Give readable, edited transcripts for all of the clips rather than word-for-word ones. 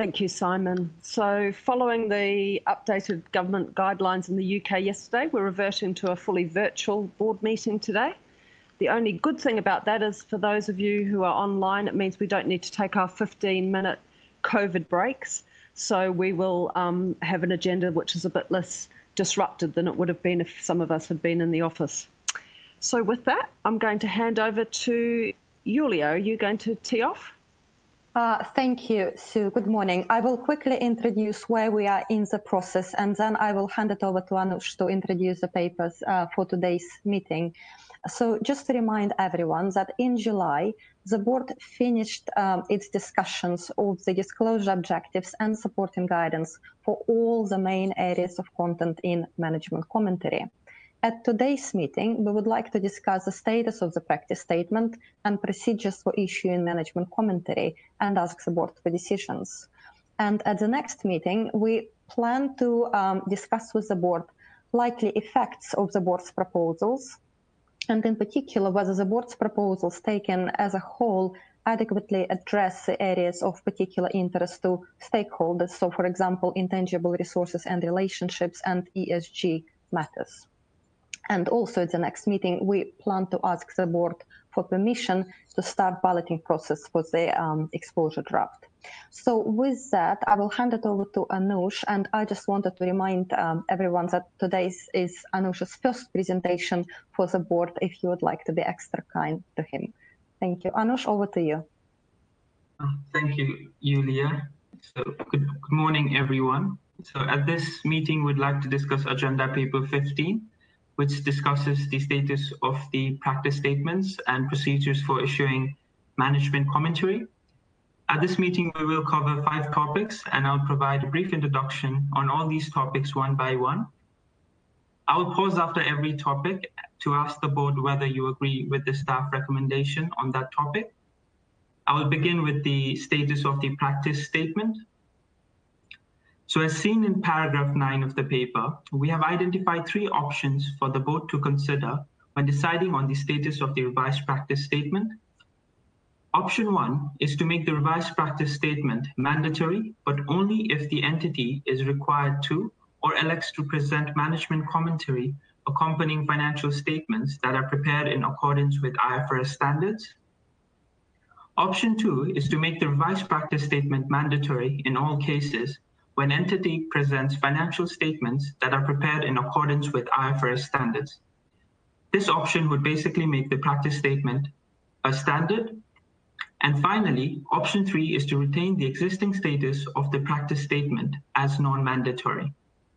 Thank you, Simon. So following the updated government guidelines in the UK yesterday, we're reverting to a fully virtual board meeting today. The only good thing about that is for those of you who are online, it means we don't need to take our 15-minute COVID breaks. So we will have an agenda which is a bit less disrupted than it would have been if some of us had been in the office. So with that, I'm going to hand over to Julia. Are you going to tee off? Thank you, Sue. Good morning. I will quickly introduce where we are in the process, and then I will hand it over to Anush to introduce the papers for today's meeting. So just to remind everyone that in July, the board finished its discussions of the disclosure objectives and supporting guidance for all the main areas of content in management commentary. At today's meeting, we would like to discuss the status of the practice statement and procedures for issuing management commentary and ask the board for decisions. And at the next meeting, we plan to discuss with the board likely effects of the board's proposals, and in particular, whether the board's proposals taken as a whole adequately address the areas of particular interest to stakeholders. So, for example, intangible resources and relationships and ESG matters. And also at the next meeting, we plan to ask the board for permission to start balloting process for the exposure draft. So with that, I will hand it over to Anush, and I just wanted to remind everyone that today's is Anush's first presentation for the board, if you would like to be extra kind to him. Thank you. Anush, over to you. Thank you, Julia. So good morning, everyone. So at this meeting, we'd like to discuss Agenda Paper 15, which discusses the status of the practice statements and procedures for issuing management commentary. At this meeting, we will cover 5 topics, and I'll provide a brief introduction on all these topics one by one. I will pause after every topic to ask the board whether you agree with the staff recommendation on that topic. I will begin with the status of the practice statement. So as seen in paragraph 9 of the paper, we have identified 3 options for the board to consider when deciding on the status of the revised practice statement. Option 1 is to make the revised practice statement mandatory, but only if the entity is required to or elects to present management commentary accompanying financial statements that are prepared in accordance with IFRS standards. Option 2 is to make the revised practice statement mandatory in all cases when entity presents financial statements that are prepared in accordance with IFRS standards. This option would basically make the practice statement a standard. And finally, option 3 is to retain the existing status of the practice statement as non-mandatory.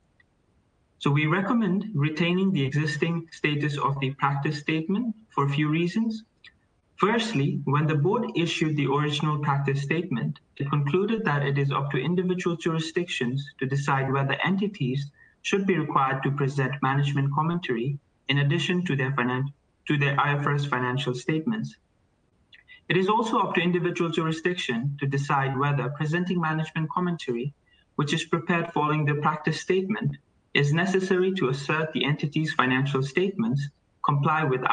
So we recommend retaining the existing status of the practice statement for a few reasons. Firstly, when the board issued the original practice statement, it concluded that it is up to individual jurisdictions to decide whether entities should be required to present management commentary in addition to their IFRS financial statements. It is also up to individual jurisdiction to decide whether presenting management commentary, which is prepared following the practice statement, is necessary to assert the entity's financial statements comply with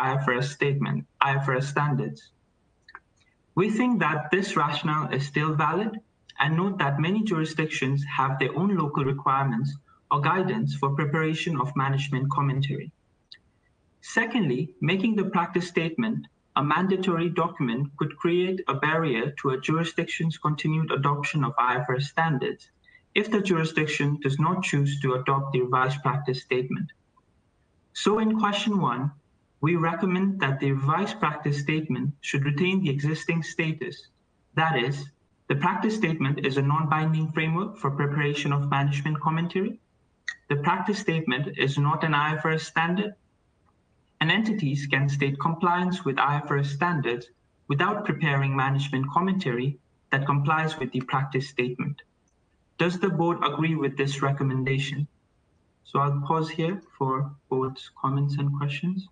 IFRS standards. We think that this rationale is still valid, and note that many jurisdictions have their own local requirements or guidance for preparation of management commentary. Secondly, making the practice statement a mandatory document could create a barrier to a jurisdiction's continued adoption of IFRS standards if the jurisdiction does not choose to adopt the revised practice statement. So in question 1, we recommend that the revised practice statement should retain the existing status. That is, the practice statement is a non-binding framework for preparation of management commentary. The practice statement is not an IFRS standard, and entities can state compliance with IFRS standards without preparing management commentary that complies with the practice statement. Does the board agree with this recommendation? So I'll pause here for board's comments and questions.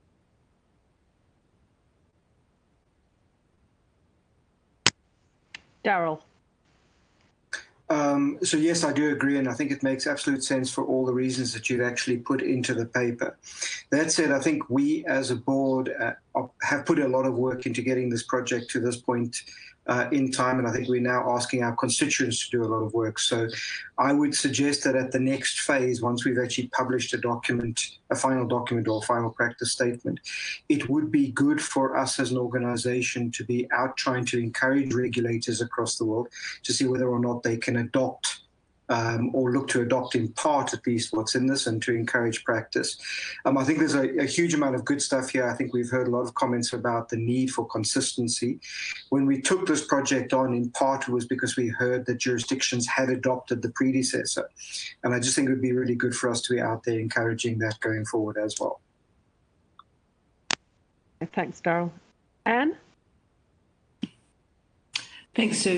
Daryl. So yes, I do agree, and I think it makes absolute sense for all the reasons that you've actually put into the paper. That said, I think we as a board have put a lot of work into getting this project to this point in time, and I think we're now asking our constituents to do a lot of work. So I would suggest that at the next phase, once we've actually published a document, a final document or a final practice statement, it would be good for us as an organization to be out trying to encourage regulators across the world to see whether or not they can adopt or look to adopt in part at least what's in this and to encourage practice. I think there's a huge amount of good stuff here. I think we've heard a lot of comments about the need for consistency. When we took this project on, in part it was because we heard that jurisdictions had adopted the predecessor. And I just think it would be really good for us to be out there encouraging that going forward as well. Thanks, Daryl. Anne? Thanks, Sue.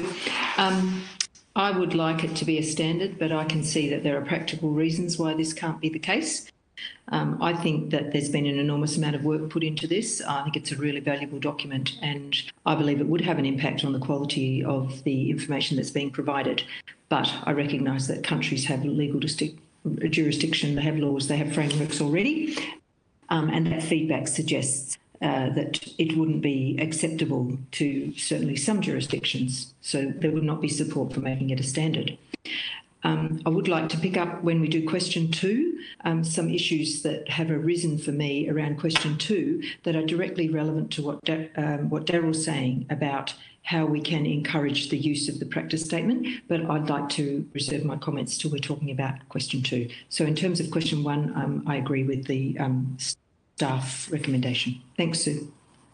I would like it to be a standard, but I can see that there are practical reasons why this can't be the case. I think that there's been an enormous amount of work put into this. I think it's a really valuable document, and I believe it would have an impact on the quality of the information that's being provided. But I recognise that countries have legal jurisdiction, they have laws, they have frameworks already, and that feedback suggests that it wouldn't be acceptable to certainly some jurisdictions, so there would not be support for making it a standard. I would like to pick up, when we do question 2, some issues that have arisen for me around question 2 that are directly relevant to what Daryl's saying about how we can encourage the use of the practice statement, but I'd like to reserve my comments till we're talking about question 2. So in terms of question 1, I agree with the staff recommendation. Thanks, Sue.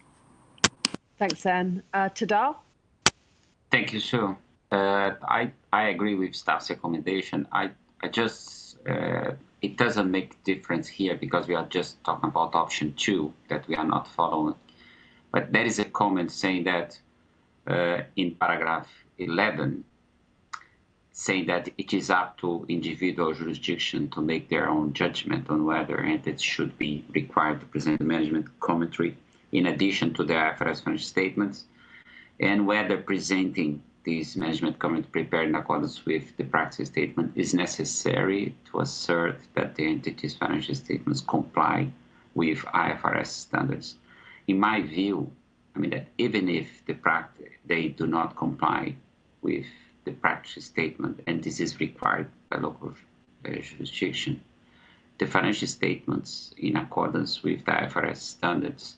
Thanks, Anne. Tadal? Thank you, Sue. I agree with staff's recommendation. I just, it doesn't make difference here because we are just talking about option 2 that we are not following. But there is a comment saying that in paragraph 11, saying that it is up to individual jurisdiction to make their own judgment on whether entities should be required to present management commentary in addition to the IFRS financial statements, and whether presenting these management comments prepared in accordance with the practice statement is necessary to assert that the entity's financial statements comply with IFRS standards. In my view, I mean that even if they do not comply with the practice statement, and this is required by local jurisdiction, the financial statements in accordance with the IFRS standards,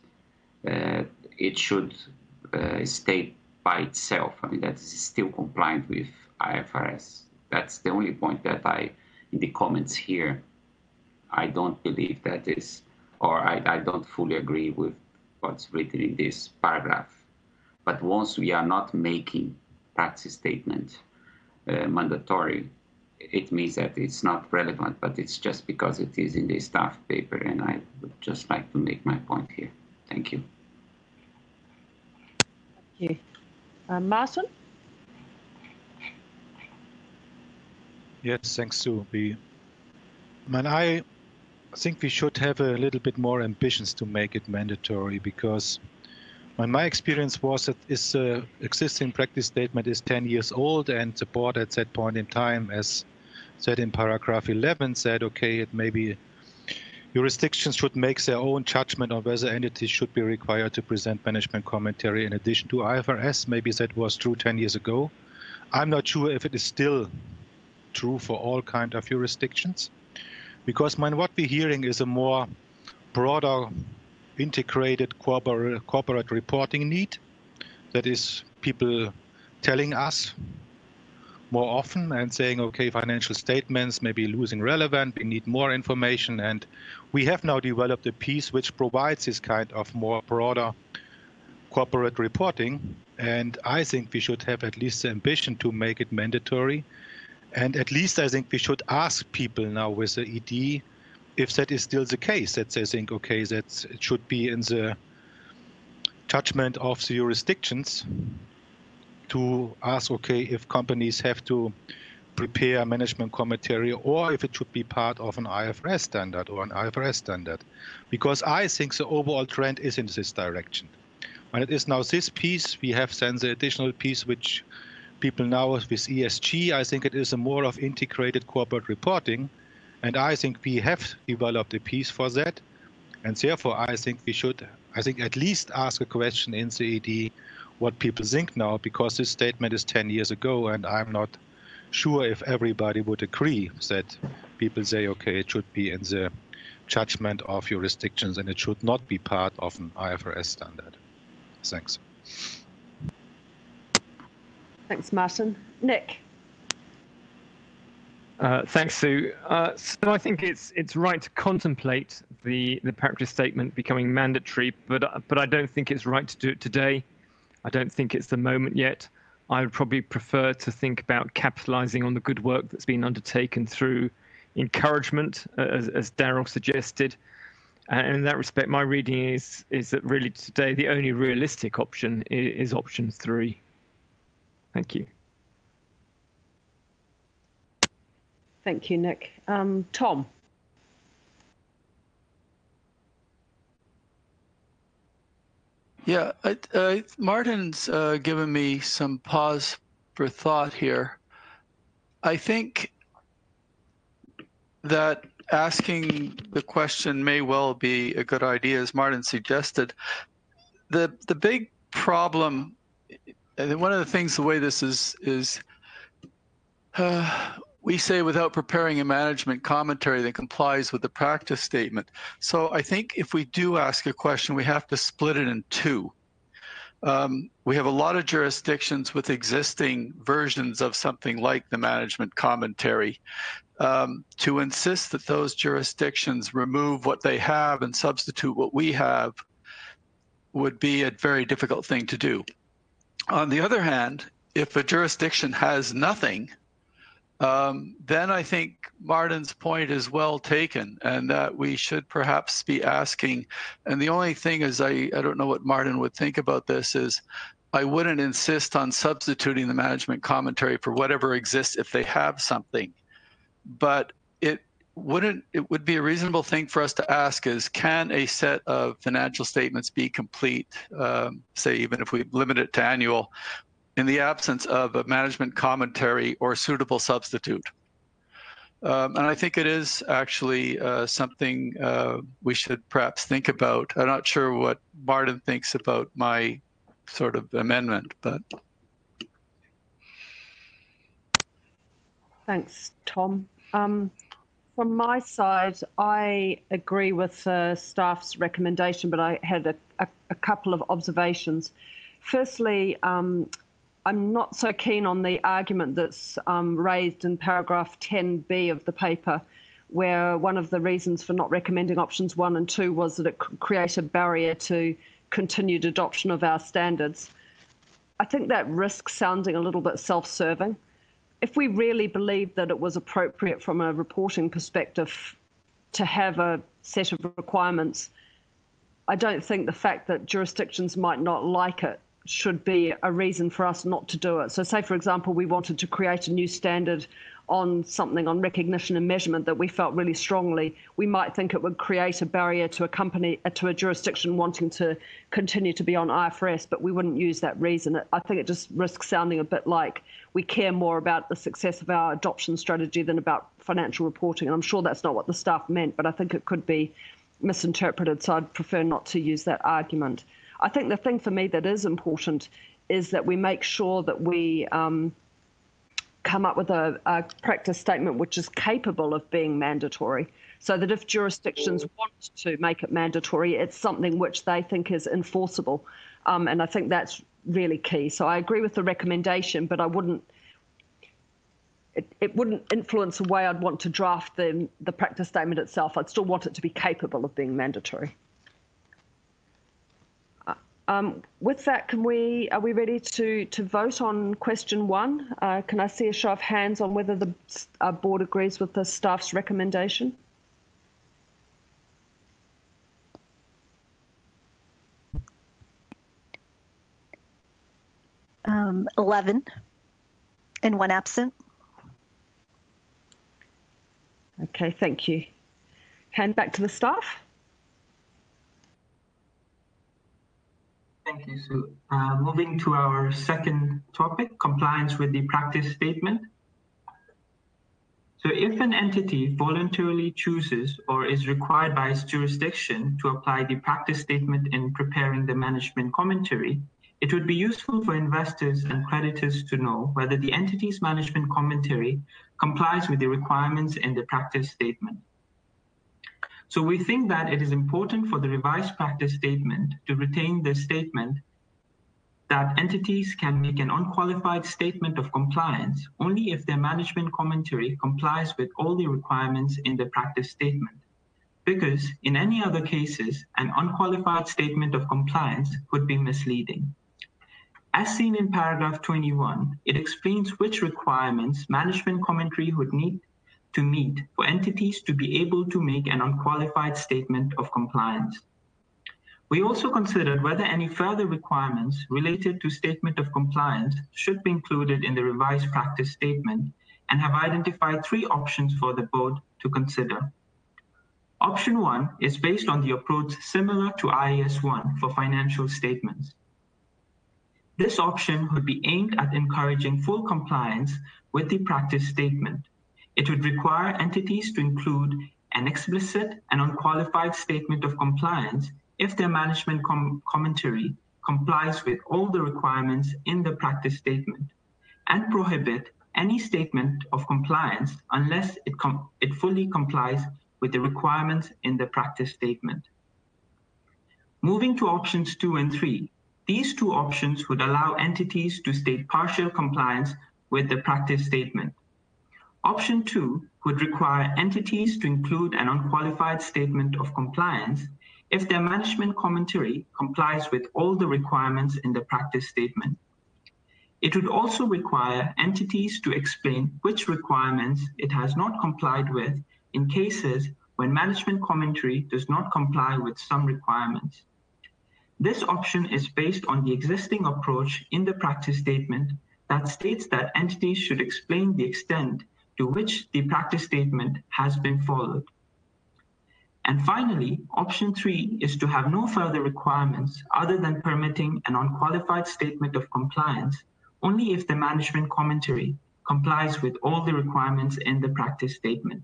it should state by itself, I mean, that is still compliant with IFRS. That's the only point that in the comments here, I don't believe that is, or I don't fully agree with what's written in this paragraph. But once we are not making practice statement mandatory, it means that it's not relevant, but it's just because it is in the staff paper, and I would just like to make my point here. Thank you. Thank you. Martin? Yes, thanks, Sue. I think we should have a little bit more ambitions to make it mandatory, because my experience was that this existing practice statement is 10 years old, and the board at that point in time, as said in paragraph 11, said, okay, it maybe jurisdictions should make their own judgment on whether entities should be required to present management commentary in addition to IFRS. Maybe that was true 10 years ago. I'm not sure if it is still true for all kinds of jurisdictions, because what we're hearing is a more broader integrated corporate reporting need. That is people telling us more often and saying, okay, financial statements may be losing relevance, we need more information. And we have now developed a piece which provides this kind of more broader corporate reporting. And I think we should have at least the ambition to make it mandatory. And at least I think we should ask people now with the ED if that is still the case, that they think, okay, that it should be in the judgment of the jurisdictions to ask, okay, if companies have to prepare management commentary, or if it should be part of an IFRS standard or an IFRS standard. Because I think the overall trend is in this direction. When it is now this piece, we have then the additional piece which people now with ESG, I think it is a more of integrated corporate reporting. And I think we have developed a piece for that. And therefore, I think we should, at least ask a question in the ED, what people think now, because this statement is 10 years ago, and I'm not sure if everybody would agree that people say, okay, it should be in the judgment of jurisdictions and it should not be part of an IFRS standard. Thanks. Thanks, Martin. Nick. Thanks, Sue. So I think it's right to contemplate the practice statement becoming mandatory, but I don't think it's right to do it today. I don't think it's the moment yet. I would probably prefer to think about capitalising on the good work that's been undertaken through encouragement, as Daryl suggested. And in that respect, my reading is that really today the only realistic option is option 3. Thank you. Thank you, Nick. Tom. Yeah, Martin's given me some pause for thought here. I think that asking the question may well be a good idea, as Martin suggested. The big problem, and one of the things, the way this is we say without preparing a management commentary that complies with the practice statement. So I think if we do ask a question, we have to split it in 2. We have a lot of jurisdictions with existing versions of something like the management commentary. To insist that those jurisdictions remove what they have and substitute what we have would be a very difficult thing to do. On the other hand, if a jurisdiction has nothing, then I think Martin's point is well taken, and that we should perhaps be asking, and the only thing is, I don't know what Martin would think about this, is I wouldn't insist on substituting the management commentary for whatever exists if they have something. But it would be a reasonable thing for us to ask is, can a set of financial statements be complete, say even if we limit it to annual, in the absence of a management commentary or suitable substitute? And I think it is actually something we should perhaps think about. I'm not sure what Martin thinks about my sort of amendment, but. Thanks, Tom. From my side, I agree with staff's recommendation, but I had a couple of observations. Firstly, I'm not so keen on the argument that's raised in paragraph 10b of the paper, where one of the reasons for not recommending options 1 and 2 was that it could create a barrier to continued adoption of our standards. I think that risks sounding a little bit self-serving. If we really believed that it was appropriate from a reporting perspective to have a set of requirements, I don't think the fact that jurisdictions might not like it should be a reason for us not to do it. So say, for example, we wanted to create a new standard on something on recognition and measurement that we felt really strongly, we might think it would create a barrier to a company, to a jurisdiction wanting to continue to be on IFRS, but we wouldn't use that reason. I think it just risks sounding a bit like we care more about the success of our adoption strategy than about financial reporting. And I'm sure that's not what the staff meant, but I think it could be misinterpreted, so I'd prefer not to use that argument. I think the thing for me that is important is that we make sure that we come up with a practice statement which is capable of being mandatory, so that if jurisdictions want to make it mandatory, it's something which they think is enforceable. And I think that's really key. So I agree with the recommendation, but I wouldn't, it wouldn't influence the way I'd want to draft the practice statement itself. I'd still want it to be capable of being mandatory. With that, are we ready to vote on question 1? Can I see a show of hands on whether the board agrees with the staff's recommendation? Um, 11 and 1 absent. Okay, thank you. Hand back to the staff. Thank you, Sue. Moving to our second topic, compliance with the practice statement. So if an entity voluntarily chooses or is required by its jurisdiction to apply the practice statement in preparing the management commentary, It would be useful for investors and creditors to know whether the entity's management commentary complies with the requirements in the practice statement. So we think that it is important for the revised practice statement to retain the statement that entities can make an unqualified statement of compliance only if their management commentary complies with all the requirements in the practice statement, because in any other cases, an unqualified statement of compliance could be misleading. As seen in paragraph 21, it explains which requirements management commentary would need to meet for entities to be able to make an unqualified statement of compliance. We also considered whether any further requirements related to statement of compliance should be included in the revised practice statement and have identified 3 options for the board to consider. Option 1 is based on the approach similar to IAS 1 for financial statements. This option would be aimed at encouraging full compliance with the practice statement. It would require entities to include an explicit and unqualified statement of compliance if their management commentary complies with all the requirements in the practice statement, and prohibit any statement of compliance unless it fully complies with the requirements in the practice statement. Moving to options 2 and 3, these 2 options would allow entities to state partial compliance with the practice statement. Option 2 would require entities to include an unqualified statement of compliance if their management commentary complies with all the requirements in the practice statement. It would also require entities to explain which requirements it has not complied with in cases when management commentary does not comply with some requirements. This option is based on the existing approach in the practice statement that states that entities should explain the extent to which the practice statement has been followed. And finally, option 3 is to have no further requirements other than permitting an unqualified statement of compliance only if the management commentary complies with all the requirements in the practice statement.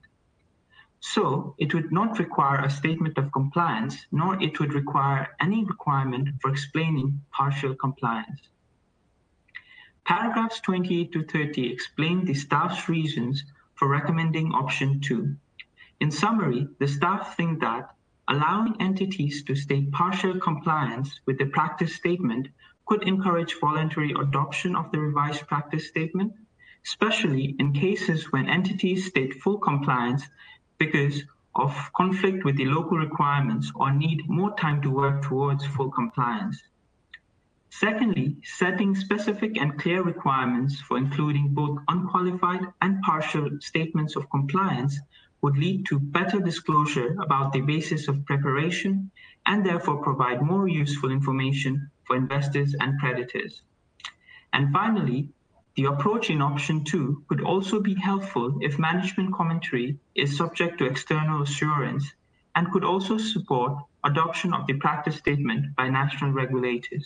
So it would not require a statement of compliance, nor it would require any requirement for explaining partial compliance. Paragraphs 28 to 30 explain the staff's reasons for recommending option 2. In summary, the staff think that allowing entities to state partial compliance with the practice statement could encourage voluntary adoption of the revised practice statement, especially in cases when entities state full compliance because of conflict with the local requirements or need more time to work towards full compliance. Secondly, setting specific and clear requirements for including both unqualified and partial statements of compliance would lead to better disclosure about the basis of preparation and therefore provide more useful information for investors and creditors. And finally, the approach in option 2 could also be helpful if management commentary is subject to external assurance and could also support adoption of the practice statement by national regulators.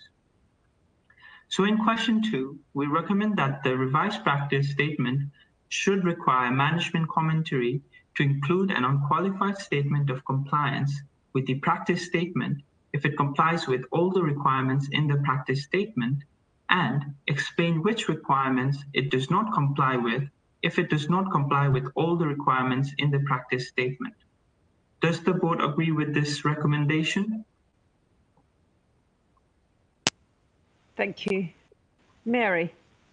So in question 2, we recommend that the revised practice statement should require management commentary to include an unqualified statement of compliance with the practice statement if it complies with all the requirements in the practice statement, and explain which requirements it does not comply with if it does not comply with all the requirements in the practice statement. Does the board agree with this recommendation? Thank you. Mary.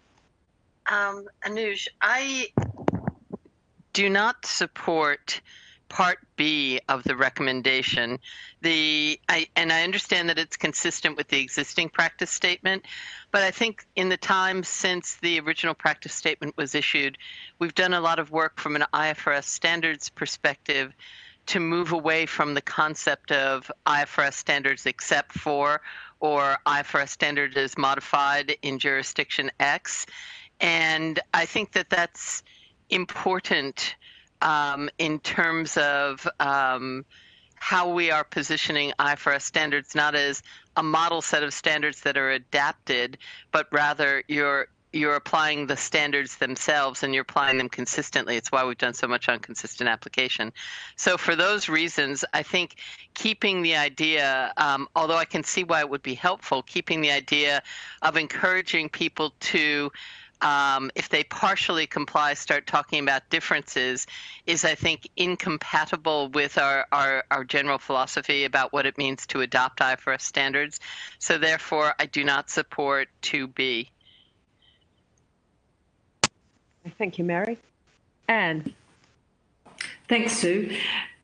Anuj, I do not support Part B of the recommendation. I understand that it's consistent with the existing practice statement, but I think in the time since the original practice statement was issued, we've done a lot of work from an IFRS standards perspective to move away from the concept of IFRS standards except for, or IFRS standard is modified in jurisdiction X. And I think that that's important in terms of how we are positioning IFRS standards, not as a model set of standards that are adapted, but rather you're you're applying the standards themselves and you're applying them consistently. It's why we've done so much on consistent application. So for those reasons, I think keeping the idea, although I can see why it would be helpful, keeping the idea of encouraging people to, if they partially comply, start talking about differences is, I think, incompatible with our general philosophy about what it means to adopt IFRS standards. So therefore, I do not support 2B. Thank you, Mary. Anne. Thanks, Sue.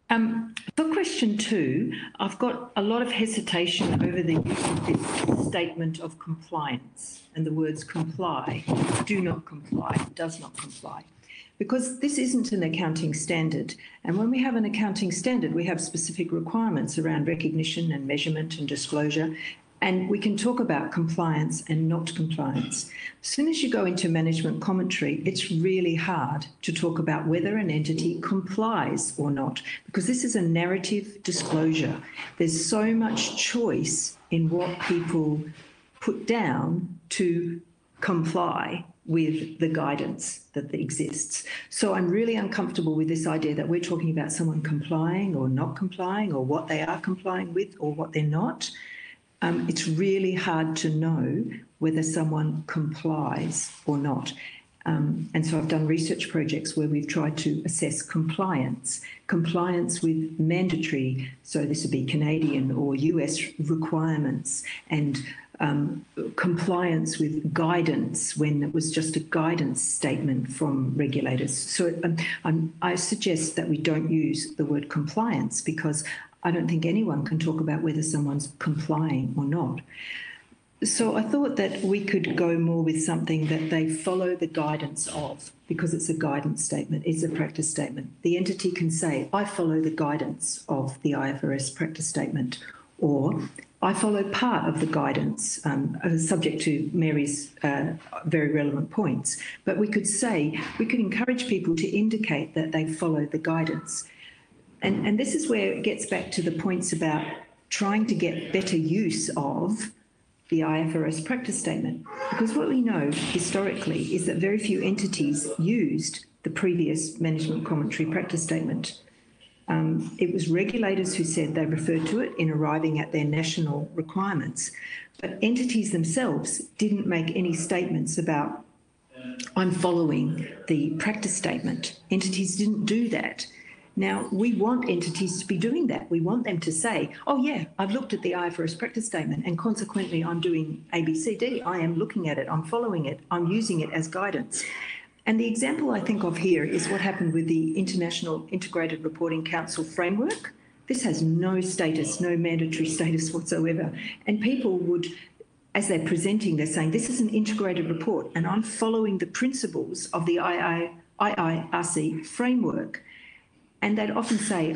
For question 2, I've got a lot of hesitation over the use of this statement of compliance and the words comply, do not comply, does not comply, because this isn't an accounting standard. And when we have an accounting standard, we have specific requirements around recognition and measurement and disclosure. And we can talk about compliance and not compliance. As soon as you go into management commentary, it's really hard to talk about whether an entity complies or not, because this is a narrative disclosure. There's so much choice in what people put down to comply with the guidance that exists. So I'm really uncomfortable with this idea that we're talking about someone complying or not complying, or what they are complying with or what they're not. It's really hard to know whether someone complies or not. And so I've done research projects where we've tried to assess compliance with mandatory, so this would be Canadian or US requirements, and compliance with guidance when it was just a guidance statement from regulators. So I suggest that we don't use the word compliance, because I don't think anyone can talk about whether someone's complying or not. So I thought that we could go more with something that they follow the guidance of, because it's a guidance statement, it's a practice statement. The entity can say, I follow the guidance of the IFRS practice statement, or I follow part of the guidance, subject to Mary's very relevant points. But we could say, we could encourage people to indicate that they follow the guidance. And this is where it gets back to the points about trying to get better use of the IFRS practice statement. Because what we know historically is that very few entities used the previous management commentary practice statement. It was regulators who said they referred to it in arriving at their national requirements. But entities themselves didn't make any statements about, I'm following the practice statement. Entities didn't do that. Now, we want entities to be doing that. We want them to say, oh, yeah, I've looked at the IFRS practice statement and consequently I'm doing ABCD. I am looking at it, I'm following it, I'm using it as guidance. And the example I think of here is what happened with the International Integrated Reporting Council framework. This has no status, no mandatory status whatsoever. And people would, as they're presenting, they're saying, this is an integrated report and I'm following the principles of the IIRC framework. And they'd often say,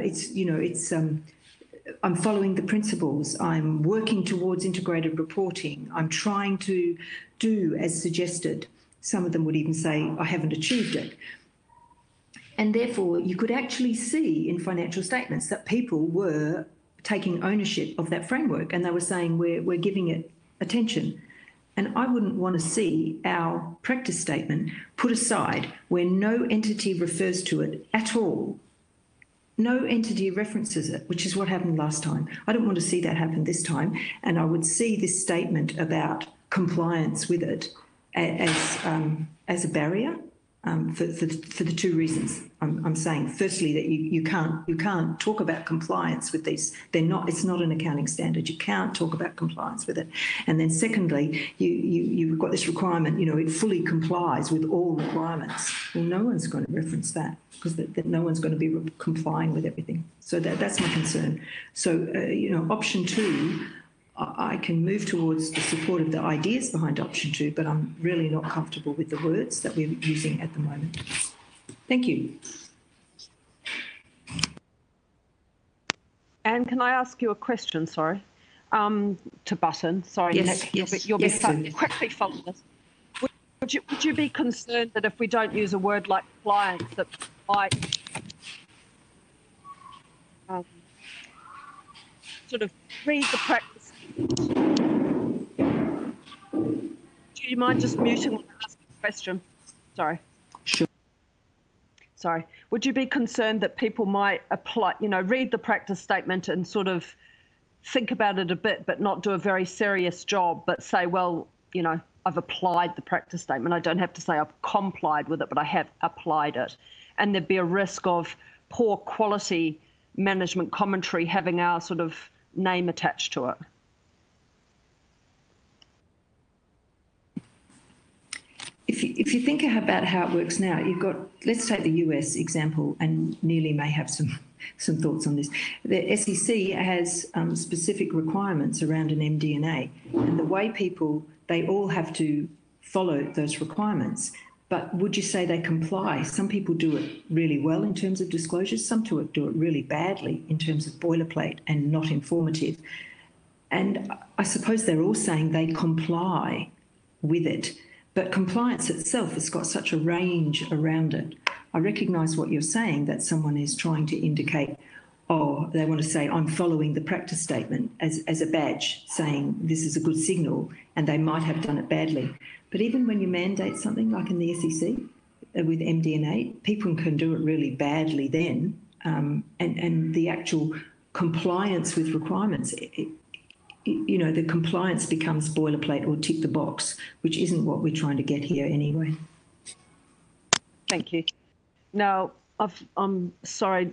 I'm following the principles, I'm working towards integrated reporting, I'm trying to do as suggested. Some of them would even say, I haven't achieved it. And therefore, you could actually see in financial statements that people were taking ownership of that framework and they were saying, we're giving it attention. And I wouldn't want to see our practice statement put aside where no entity refers to it at all. No entity references it, which is what happened last time. I don't want to see that happen this time. And I would see this statement about compliance with it as a barrier for the two reasons I'm saying. Firstly, that you can't talk about compliance with these. It's not an accounting standard. You can't talk about compliance with it. And then secondly, you've got this requirement. It fully complies with all requirements. Well, no one's going to reference that because no one's going to be complying with everything. So that's my concern. So option 2. I can move towards the support of the ideas behind option 2, but I'm really not comfortable with the words that we're using at the moment. Thank you. Anne, can I ask you a question? Sorry, to Button. Sorry, yes, Nick, you'll be quickly following this. Would you be concerned that if we don't use a word like compliance, that might sort of read the practice? Do you mind just muting when I ask a question? Sorry. Sure. Sorry. Would you be concerned that people might apply, read the practice statement and sort of think about it a bit, but not do a very serious job, but say, well, I've applied the practice statement. I don't have to say I've complied with it, but I have applied it. And there'd be a risk of poor quality management commentary having our sort of name attached to it. If you think about how it works now, you've got, let's take the US example, and Neely may have some thoughts on this. The SEC has specific requirements around an MD&A, and the way they all have to follow those requirements. But would you say they comply? Some people do it really well in terms of disclosures, some do it really badly in terms of boilerplate and not informative. And I suppose they're all saying they comply with it. But compliance itself has got such a range around it. I recognise what you're saying, that someone is trying to indicate, they want to say, I'm following the practice statement as a badge, saying this is a good signal, and they might have done it badly. But even when you mandate something like in the SEC with MD&A, people can do it really badly then, and the actual compliance with requirements, the compliance becomes boilerplate or tick the box, which isn't what we're trying to get here anyway. Thank you. Now, I'm sorry,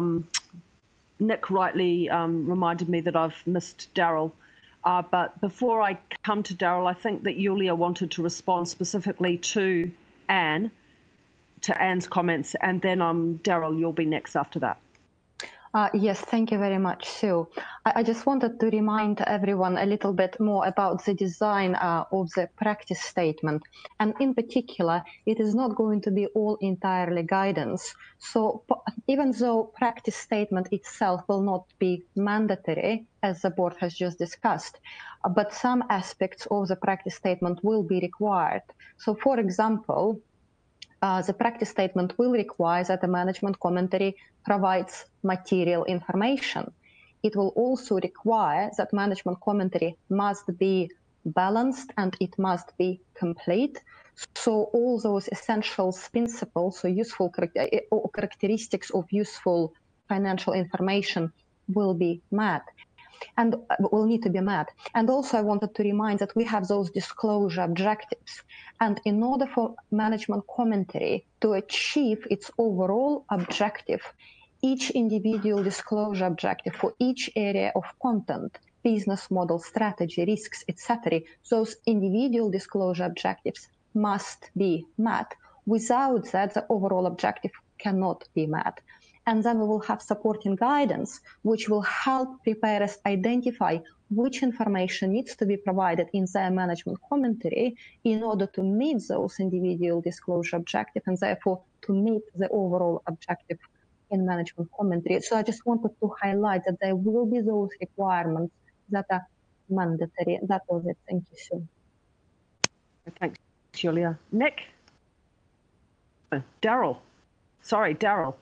Nick rightly reminded me that I've missed Daryl. But before I come to Daryl, I think that Yulia wanted to respond specifically to Anne's comments, and then Daryl, you'll be next after that. Yes, thank you very much, Sue. I just wanted to remind everyone a little bit more about the design of the practice statement. And in particular, it is not going to be all entirely guidance. So even though practice statement itself will not be mandatory, as the board has just discussed, but some aspects of the practice statement will be required. So for example, the practice statement will require that the management commentary provides material information. It will also require that management commentary must be balanced and it must be complete. So all those essential principles, so useful characteristics of useful financial information will be met and will need to be met. And also I wanted to remind that we have those disclosure objectives. And in order for management commentary to achieve its overall objective, each individual disclosure objective for each area of content, business model, strategy, risks, etc., those individual disclosure objectives must be met. Without that, the overall objective cannot be met. And then we will have supporting guidance, which will help preparers identify which information needs to be provided in their management commentary in order to meet those individual disclosure objectives and therefore to meet the overall objective in management commentary. So I just wanted to highlight that there will be those requirements that are mandatory. That was it. Thank you, Sue. Thanks, Julia. Nick? Daryl. Sorry, Daryl.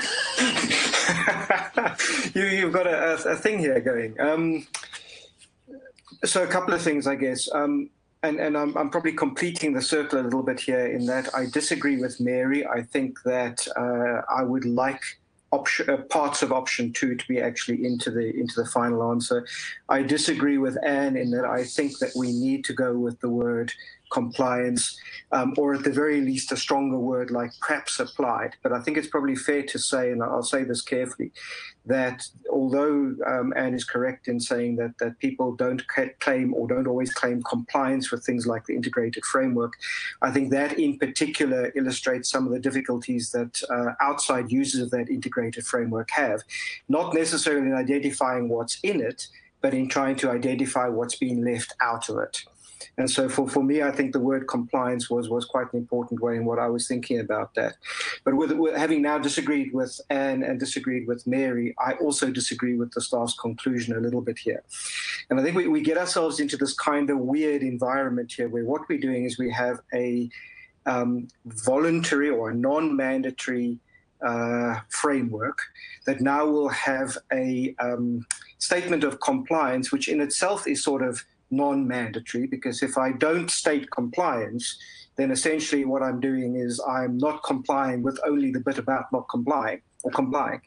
You've got a thing here going. So a couple of things, I guess. And I'm probably completing the circle a little bit here in that I disagree with Mary. I think that I would like parts of option 2 to be actually into the final answer. I disagree with Anne in that I think that we need to go with the word compliance, or at the very least a stronger word like perhaps applied. But I think it's probably fair to say, and I'll say this carefully, that although Anne is correct in saying that people don't claim or don't always claim compliance with things like the integrated framework, I think that in particular illustrates some of the difficulties that outside users of that integrated framework have, not necessarily in identifying what's in it, but in trying to identify what's being left out of it. And so for me, I think the word compliance was quite an important way in what I was thinking about that. But with having now disagreed with Anne and disagreed with Mary, I also disagree with the staff's conclusion a little bit here. And I think we get ourselves into this kind of weird environment here where what we're doing is we have a voluntary or a non-mandatory framework that now will have a statement of compliance, which in itself is sort of non-mandatory, because if I don't state compliance, then essentially what I'm doing is I'm not complying with only the bit about not complying or complying.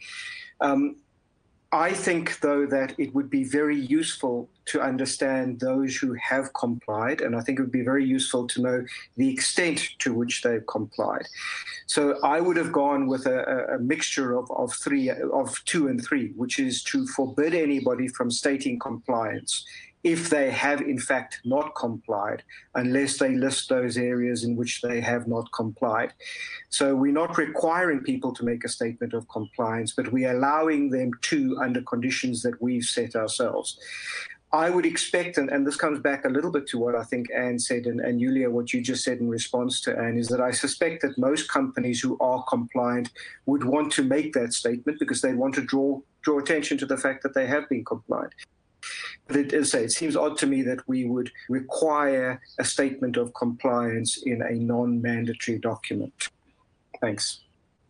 I think, though, that it would be very useful to understand those who have complied, and I think it would be very useful to know the extent to which they've complied. So I would have gone with a mixture of 2 and 3, which is to forbid anybody from stating compliance if they have in fact not complied, unless they list those areas in which they have not complied. So we're not requiring people to make a statement of compliance, but we're allowing them to under conditions that we've set ourselves. I would expect, and this comes back a little bit to what I think Anne said, and Julia, what you just said in response to Anne, is that I suspect that most companies who are compliant would want to make that statement because they want to draw attention to the fact that they have been compliant. But as I say, it seems odd to me that we would require a statement of compliance in a non-mandatory document. Thanks.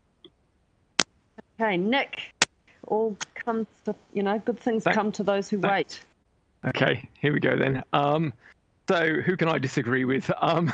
Okay, Nick, all comes to, good things come to those who wait. Okay, here we go then. So who can I disagree with?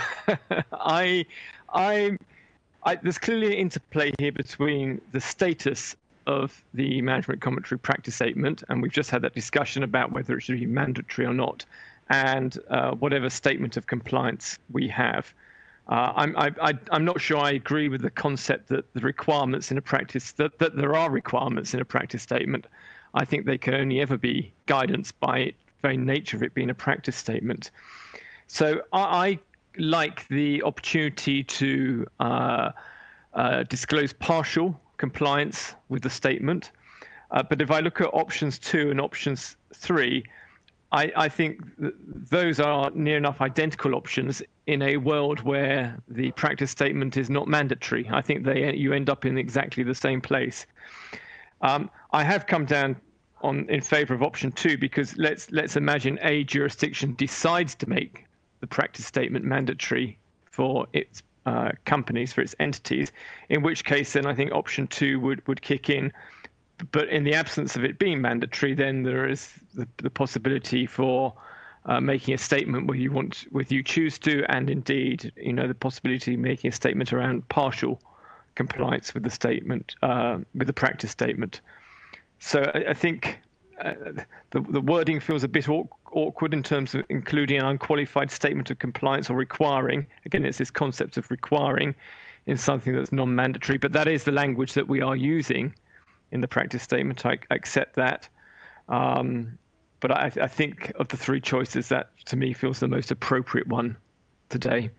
There's clearly an interplay here between the status of the management commentary practice statement, and we've just had that discussion about whether it should be mandatory or not, and whatever statement of compliance we have. I'm not sure I agree with the concept that the requirements in a practice, that there are requirements in a practice statement. I think they can only ever be guidance by the very nature of it being a practice statement. So I like the opportunity to disclose partial compliance with the statement. But if I look at options 2 and options 3, I think those are near enough identical options in a world where the practice statement is not mandatory. I think you end up in exactly the same place. I have come down in favor of option 2 because let's imagine a jurisdiction decides to make the practice statement mandatory for its companies, for its entities, in which case then I think option 2 would kick in. But in the absence of it being mandatory, then there is the possibility for making a statement where you choose to, and indeed, the possibility of making a statement around partial compliance with the statement, with the practice statement. So I think the wording feels a bit awkward in terms of including an unqualified statement of compliance or requiring. Again, it's this concept of requiring in something that's non-mandatory, but that is the language that we are using in the practice statement. I accept that. But I think of the 3 choices, that to me feels the most appropriate one today.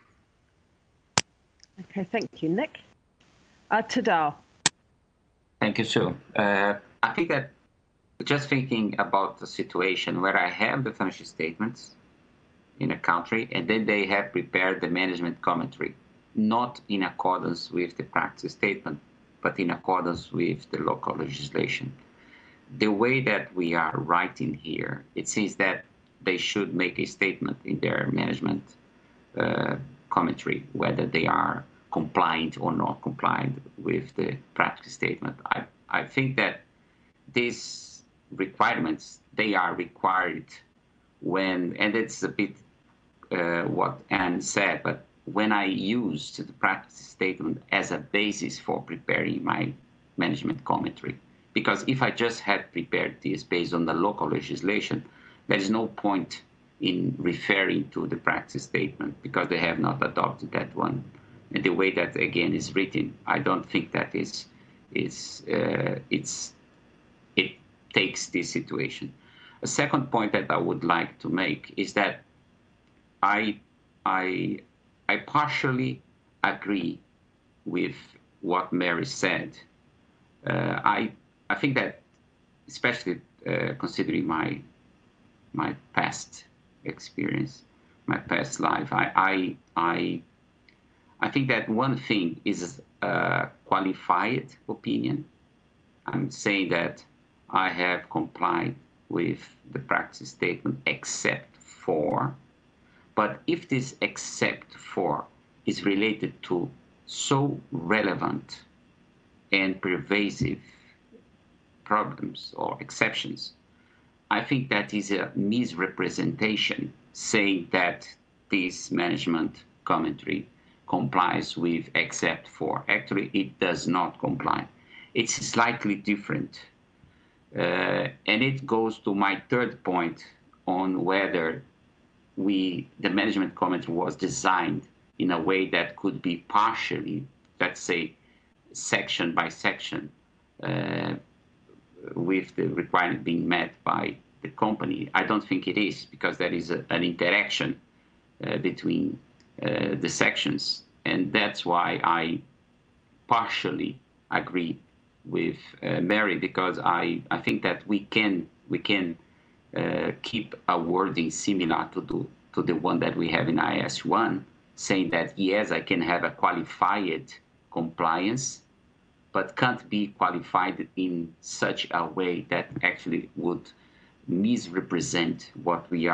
Okay, thank you, Nick. Tadao. Thank you, Sue. I think that just thinking about the situation where I have the financial statements in a country and then they have prepared the management commentary, not in accordance with the practice statement, but in accordance with the local legislation. The way that we are writing here, it seems that they should make a statement in their management commentary, whether they are compliant or not compliant with the practice statement. I think that these requirements, they are required when, and it's a bit what Anne said, but when I used the practice statement as a basis for preparing my management commentary. Because if I just had prepared this based on the local legislation, there is no point in referring to the practice statement because they have not adopted that one. And the way that, again, is written, I don't think that it takes this situation. A second point that I would like to make is that I partially agree with what Mary said. I think that, especially considering my past experience, my past life, I think that one thing is a qualified opinion. I'm saying that I have complied with the practice statement except for, but if this except for is related to so relevant and pervasive problems or exceptions, I think that is a misrepresentation, saying that this management commentary complies with except for. Actually, it does not comply. It's slightly different. And it goes to my third point on whether the management commentary was designed in a way that could be partially, let's say, section by section, with the requirement being met by the company. I don't think it is, because there is an interaction between the sections, and that's why I partially agree with Mary, because I think that we can keep a wording similar to the one that we have in IS1, saying that yes, I can have a qualified compliance, but can't be qualified in such a way that actually would misrepresent what we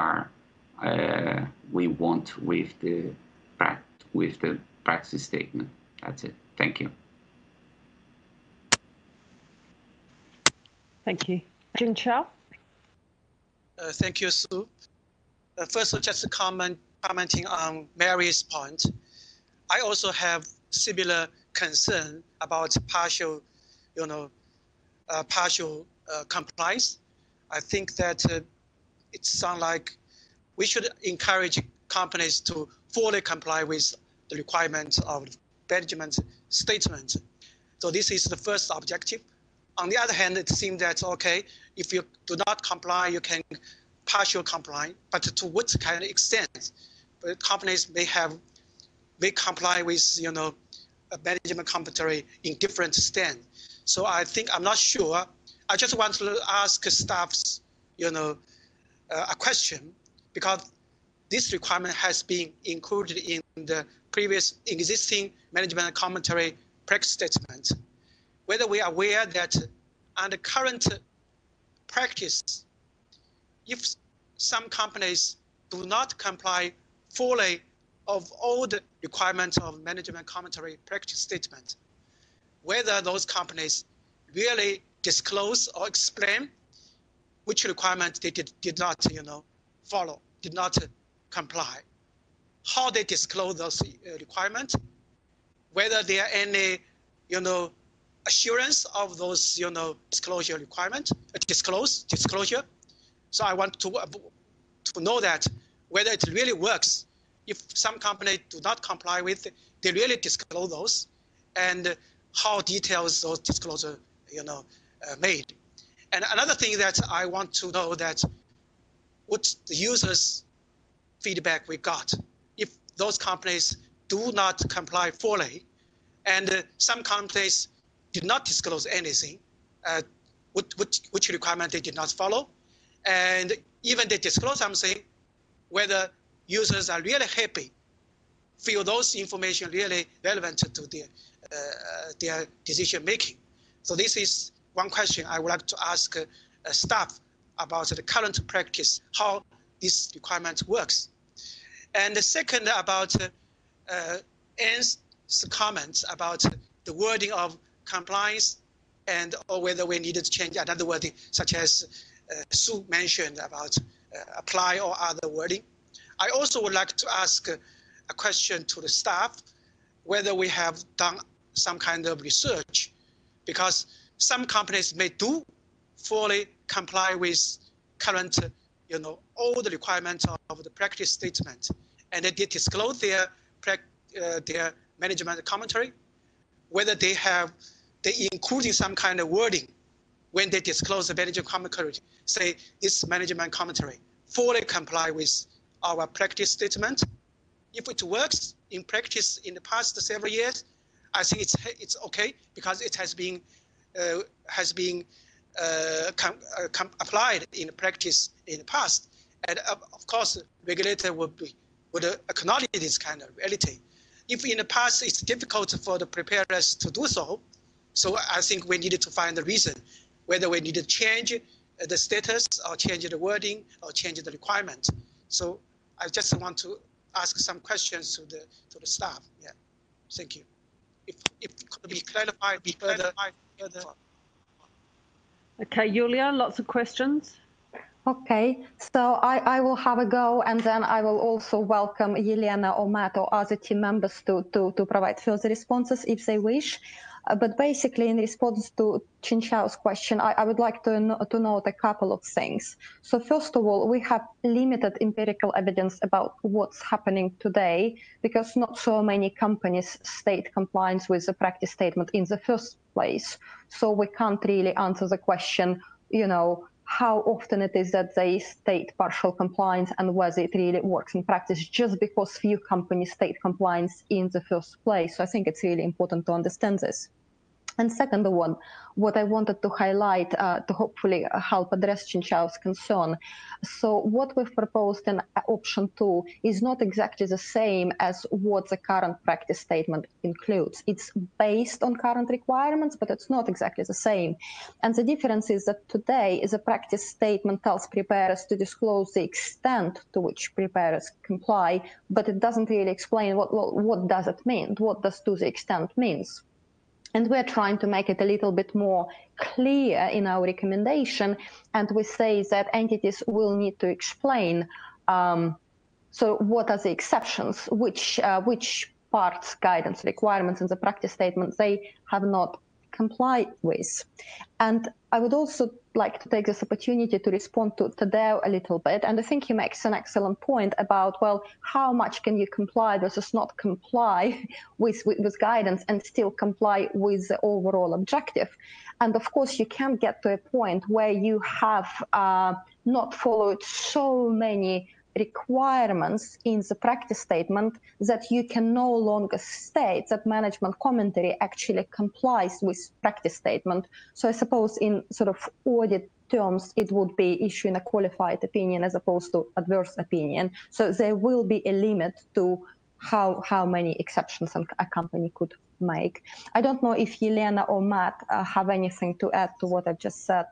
want with the practice statement. That's it. Thank you. Thank you. Jin Chao. Thank you, Sue. First, just commenting on Mary's point. I also have similar concern about partial compliance. I think that it sounds like we should encourage companies to fully comply with the requirements of the management statement. So this is the first objective. On the other hand, it seems that, okay, if you do not comply, you can partial comply, but to what kind of extent? But companies may comply with, a management commentary in different stand. So I think, I'm not sure. I just want to ask staffs, a question, because this requirement has been included in the previous existing management commentary practice statement. Whether we are aware that under current practice, if some companies do not comply fully of all the requirements of management commentary practice statement, whether those companies really disclose or explain which requirement they did not follow, did not comply, how they disclose those requirements, whether there are any assurance of those disclosure requirements, disclosure. So I want to know that whether it really works. If some companies do not comply with it, they really disclose those, and how details those disclosure made. And another thing that I want to know that what the users' feedback we got, if those companies do not comply fully, and some companies did not disclose anything, which requirement they did not follow, and even they disclose something, whether users are really happy, feel those information really relevant to their decision making. So this is one question I would like to ask staff about the current practice, how this requirement works. And the second about Anne's comments about the wording of compliance, and or whether we needed to change another wording, such as Sue mentioned about apply or other wording. I also would like to ask a question to the staff, whether we have done some kind of research, because some companies may do fully comply with current, all the requirements of the practice statement, and they did disclose their management commentary, whether they including some kind of wording when they disclose the management commentary, say this management commentary fully comply with our practice statement. If it works in practice in the past several years, I think it's okay, because it has been applied in practice in the past, and of course, regulator would acknowledge this kind of reality. If in the past it's difficult for the preparers to do so, so I think we needed to find the reason, whether we need to change the status or change the wording or change the requirement. So I just want to ask some questions to the staff. Yeah, thank you. If it could be clarified further. Okay, Julia, lots of questions. Okay, so I will have a go, and then I will also welcome Yelena or Matt or other team members to provide further responses if they wish. But basically, in response to Chinchao's question, I would like to note a couple of things. So first of all, we have limited empirical evidence about what's happening today, because not so many companies state compliance with the practice statement in the first place. So we can't really answer the question, you know, how often it is that they state partial compliance and whether it really works in practice, just because few companies state compliance in the first place. So I think it's really important to understand this. And second one, what I wanted to highlight to hopefully help address Chinchao's concern. So what we've proposed in option 2 is not exactly the same as what the current practice statement includes. It's based on current requirements, but it's not exactly the same. And the difference is that today the practice statement tells preparers to disclose the extent to which preparers comply, but it doesn't really explain what does it mean, what does to the extent means. And we're trying to make it a little bit more clear in our recommendation. And we say that entities will need to explain, so what are the exceptions, which parts, guidance, requirements in the practice statement they have not complied with. And I would also like to take this opportunity to respond to Tadeu a little bit. And I think he makes an excellent point about, well, how much can you comply versus not comply with guidance and still comply with the overall objective. And of course, you can get to a point where you have not followed so many requirements in the practice statement that you can no longer state that management commentary actually complies with practice statement. So I suppose in sort of audit terms, it would be issuing a qualified opinion as opposed to adverse opinion. So there will be a limit to how many exceptions a company could make. I don't know if Yelena or Matt have anything to add to what I've just said.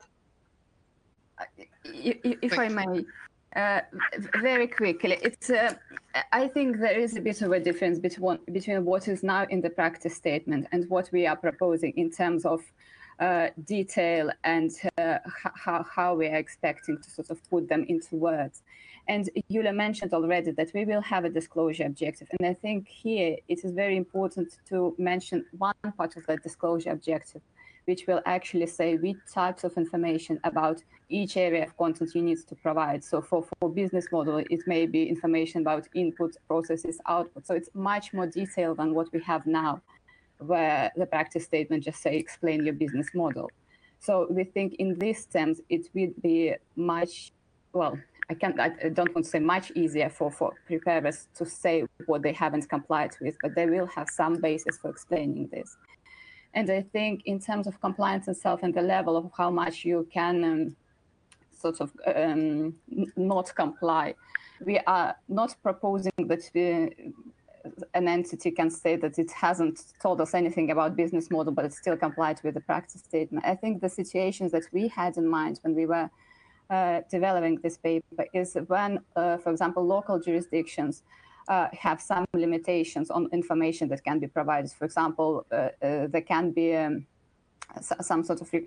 If I may. Very quickly, it's. I think there is a bit of a difference between what is now in the practice statement and what we are proposing in terms of detail and how we are expecting to sort of put them into words. And Yulia mentioned already that we will have a disclosure objective, and I think here it is very important to mention one part of that disclosure objective, which will actually say which types of information about each area of content you need to provide. So for business model, it may be information about input, processes, output. So it's much more detailed than what we have now, where the practice statement just say, explain your business model. So we think in this sense, it will be much, well, I don't want to say much easier for preparers to say what they haven't complied with, but they will have some basis for explaining this. And I think in terms of compliance itself and the level of how much you can sort of not comply, we are not proposing that an entity can say that it hasn't told us anything about business model, but it still complied with the practice statement. I think the situations that we had in mind when we were developing this paper is when, for example, local jurisdictions have some limitations on information that can be provided. For example, there can be some sort of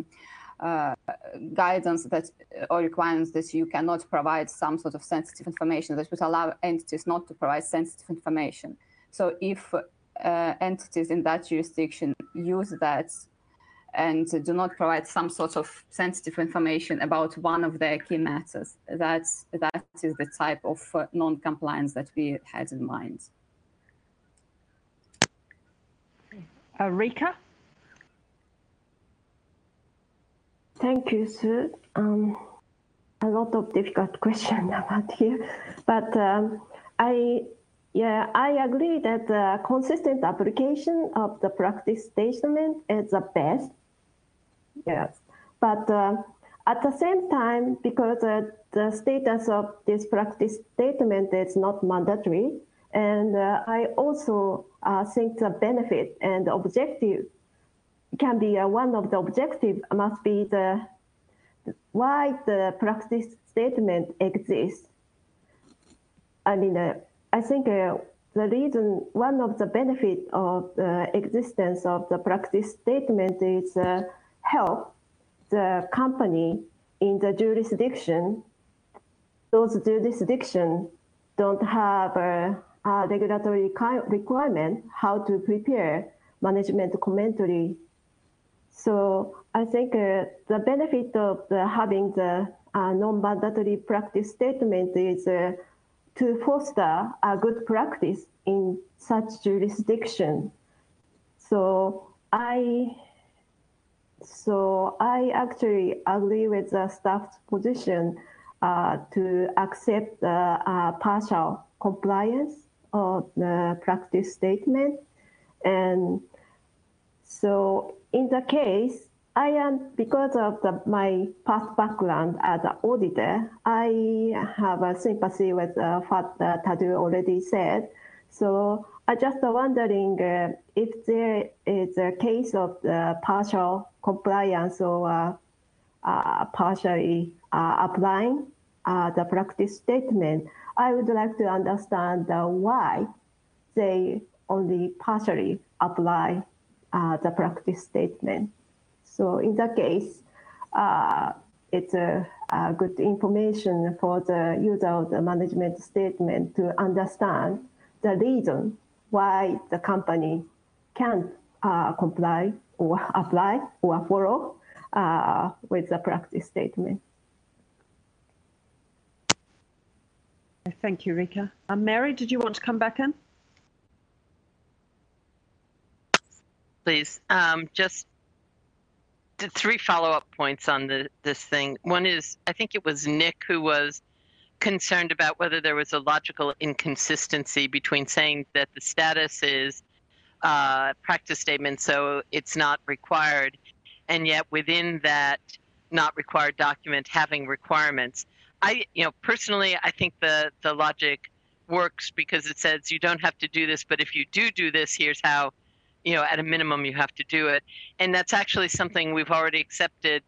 guidance that or requirements that you cannot provide some sort of sensitive information that would allow entities not to provide sensitive information. So if entities in that jurisdiction use that and do not provide some sort of sensitive information about one of their key matters, that is the type of non-compliance that we had in mind. Rika? Thank you, Sue. A lot of difficult questions about here, but I agree that the consistent application of the practice statement is the best. Yes, but at the same time, because the status of this practice statement is not mandatory, and I also think the benefit and the objective can be one of the objectives must be the why the practice statement exists. I mean, I think the reason, one of the benefits of the existence of the practice statement is help the company in the jurisdiction, those jurisdictions don't have a regulatory requirement how to prepare management commentary. So I think the benefit of having the non-mandatory practice statement is to foster a good practice in such jurisdiction. So I actually agree with the staff's position to accept the partial compliance of the practice statement. And so in the case, I am, because of my past background as an auditor, I have a sympathy with what Tadu already said. So I just wondering if there is a case of partial compliance or partially applying the practice statement. I would like to understand why they only partially apply the practice statement. So in that case, it's a good information for the user of the management statement to understand the reason why the company can't comply or apply or follow with the practice statement. Thank you, Rika. Mary, did you want to come back in? Please. Just the 3 follow-up points on this thing. One is, I think it was Nick who was concerned about whether there was a logical inconsistency between saying that the status is practice statement, so it's not required, and yet within that not required document having requirements. Personally, I think the logic works because it says you don't have to do this, but if you do this, here's how, at a minimum you have to do it. And that's actually something we've already accepted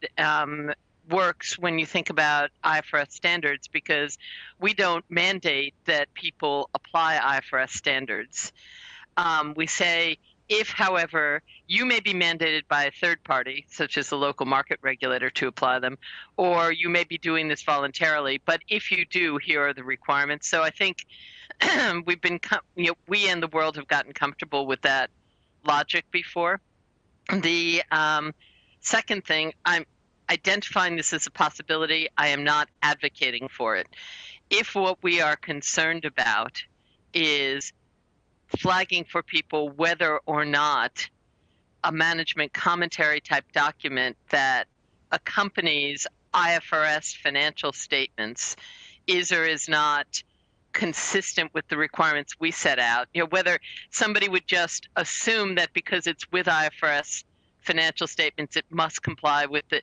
works when you think about IFRS standards, because we don't mandate that people apply IFRS standards. We say, if, however, you may be mandated by a third party, such as the local market regulator, to apply them, or you may be doing this voluntarily, but if you do, here are the requirements. So I think we've been, we and the world have gotten comfortable with that logic before. The second thing, I'm identifying this as a possibility. I am not advocating for it. If what we are concerned about is flagging for people whether or not a management commentary type document that accompanies IFRS financial statements is or is not consistent with the requirements we set out, whether somebody would just assume that because it's with IFRS financial statements, it must comply with the,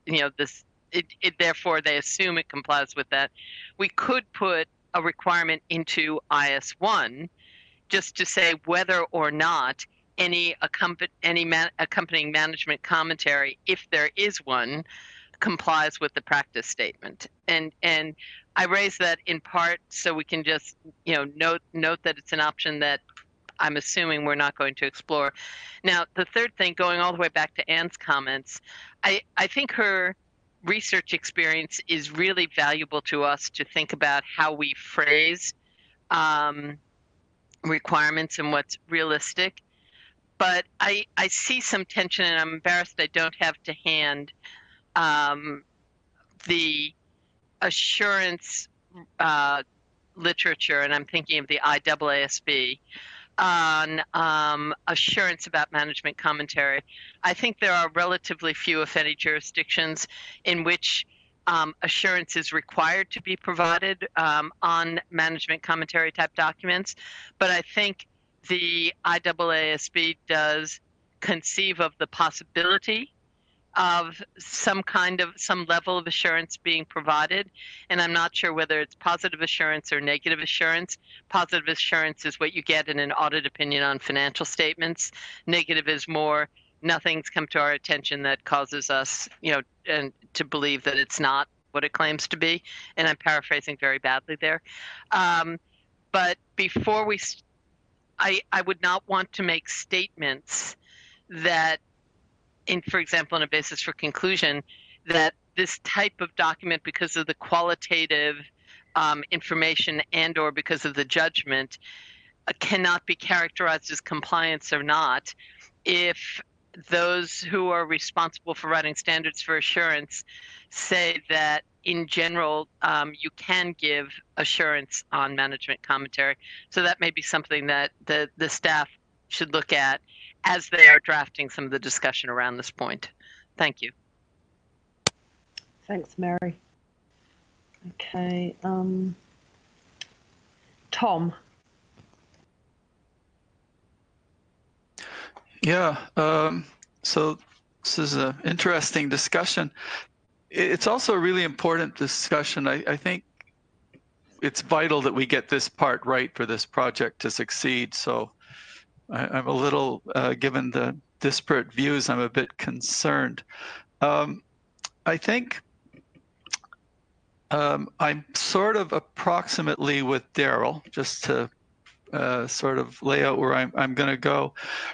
therefore they assume it complies with that. We could put a requirement into IS1 just to say whether or not any accompanying management commentary, if there is one, complies with the practice statement. And I raise that in part so we can just note that it's an option that I'm assuming we're not going to explore. Now, the third thing, going all the way back to Anne's comments, I think her research experience is really valuable to us to think about how we phrase requirements and what's realistic. But I see some tension, and I'm embarrassed I don't have to hand the assurance literature, and I'm thinking of the IAASB, on assurance about management commentary. I think there are relatively few, if any, jurisdictions in which assurance is required to be provided on management commentary type documents. But I think the IAASB does conceive of the possibility of some level of assurance being provided. And I'm not sure whether it's positive assurance or negative assurance. Positive assurance is what you get in an audit opinion on financial statements. Negative is more, nothing's come to our attention that causes us, and to believe that it's not what it claims to be. And I'm paraphrasing very badly there. But before we, I would not want to make statements that, for example, on a basis for conclusion, that this type of document, because of the qualitative information and or because of the judgment, cannot be characterized as compliance or not if those who are responsible for writing standards for assurance say that in general you can give assurance on management commentary. So that may be something that the staff should look at as they are drafting some of the discussion around this point. Thank you. Thanks, Mary. Okay, Tom. Yeah, so this is an interesting discussion. It's also a really important discussion. I think it's vital that we get this part right for this project to succeed. So I'm a little, given the disparate views, I'm a bit concerned. I think I'm sort of approximately with Daryl, just to sort of lay out where I'm going to go.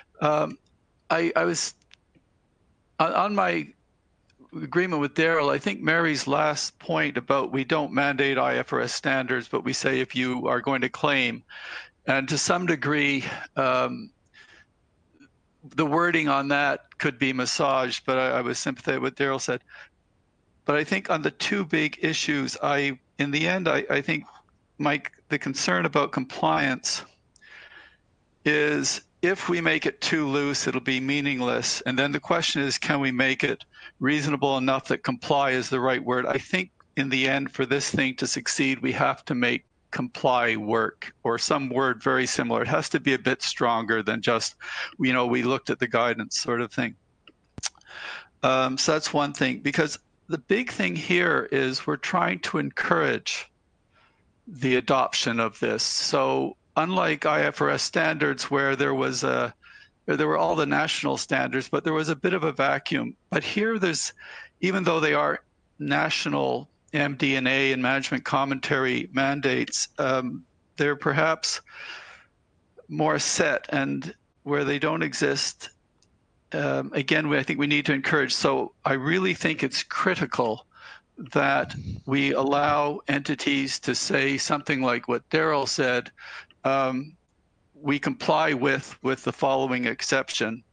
I was on my agreement with Daryl. I think Mary's last point about we don't mandate IFRS standards, but we say if you are going to claim, and to some degree, the wording on that could be massaged, but I was sympathetic with what Daryl said. But I think on the two big issues, in the end, I think, Mike, the concern about compliance is if we make it too loose, it'll be meaningless. And then the question is, can we make it reasonable enough that comply is the right word? I think in the end, for this thing to succeed, we have to make comply work, or some word very similar. It has to be a bit stronger than just, we looked at the guidance sort of thing. So that's one thing, because the big thing here is we're trying to encourage the adoption of this. So unlike IFRS standards, where there were all the national standards, but there was a bit of a vacuum. But here even though they are national MD&A and management commentary mandates, they're perhaps more set, and where they don't exist, again, I think we need to encourage. So I really think it's critical that we allow entities to say something like what Daryl said, we comply with the following exception.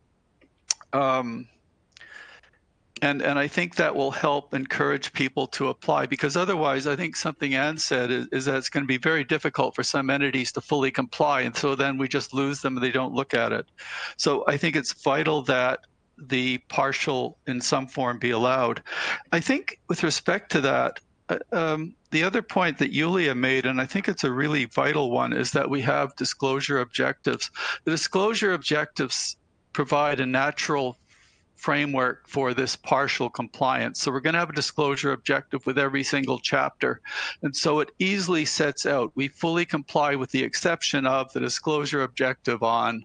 And I think that will help encourage people to apply, because otherwise I think something Anne said is that it's going to be very difficult for some entities to fully comply, and so then we just lose them and they don't look at it. So I think it's vital that the partial in some form be allowed. I think with respect to that, the other point that Yulia made, and I think it's a really vital one, is that we have disclosure objectives. The disclosure objectives provide a natural framework for this partial compliance. So we're going to have a disclosure objective with every single chapter. And so it easily sets out, we fully comply with the exception of the disclosure objective on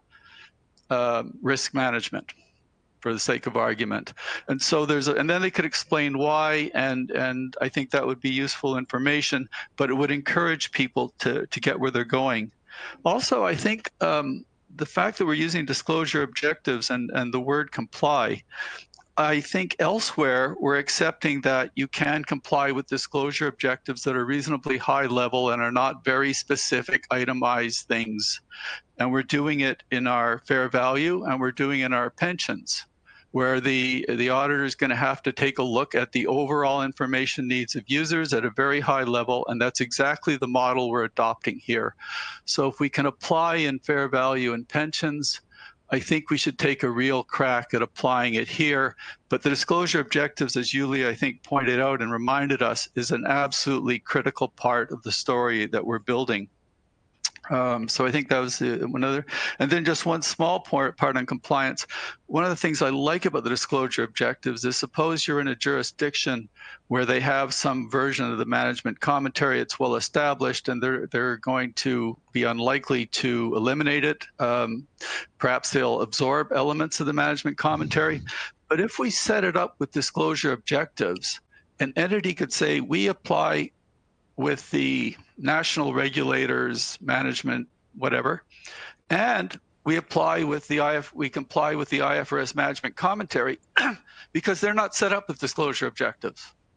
risk management, for the sake of argument. And so and then they could explain why, and I think that would be useful information, but it would encourage people to get where they're going. Also, I think the fact that we're using disclosure objectives and the word comply, I think elsewhere we're accepting that you can comply with disclosure objectives that are reasonably high level and are not very specific itemized things. And we're doing it in our fair value, and we're doing it in our pensions, where the auditor is going to have to take a look at the overall information needs of users at a very high level, and that's exactly the model we're adopting here. So if we can apply in fair value and pensions, I think we should take a real crack at applying it here. But the disclosure objectives, as Yulia, I think, pointed out and reminded us, is an absolutely critical part of the story that we're building. So I think that was another. And then just one small part on compliance. One of the things I like about the disclosure objectives is, suppose you're in a jurisdiction where they have some version of the management commentary, it's well established, and they're going to be unlikely to eliminate it. Perhaps they'll absorb elements of the management commentary. But if we set it up with disclosure objectives, an entity could say, we apply with the national regulators, management, whatever, and we comply with the IFRS management commentary because they're not set up with disclosure objectives.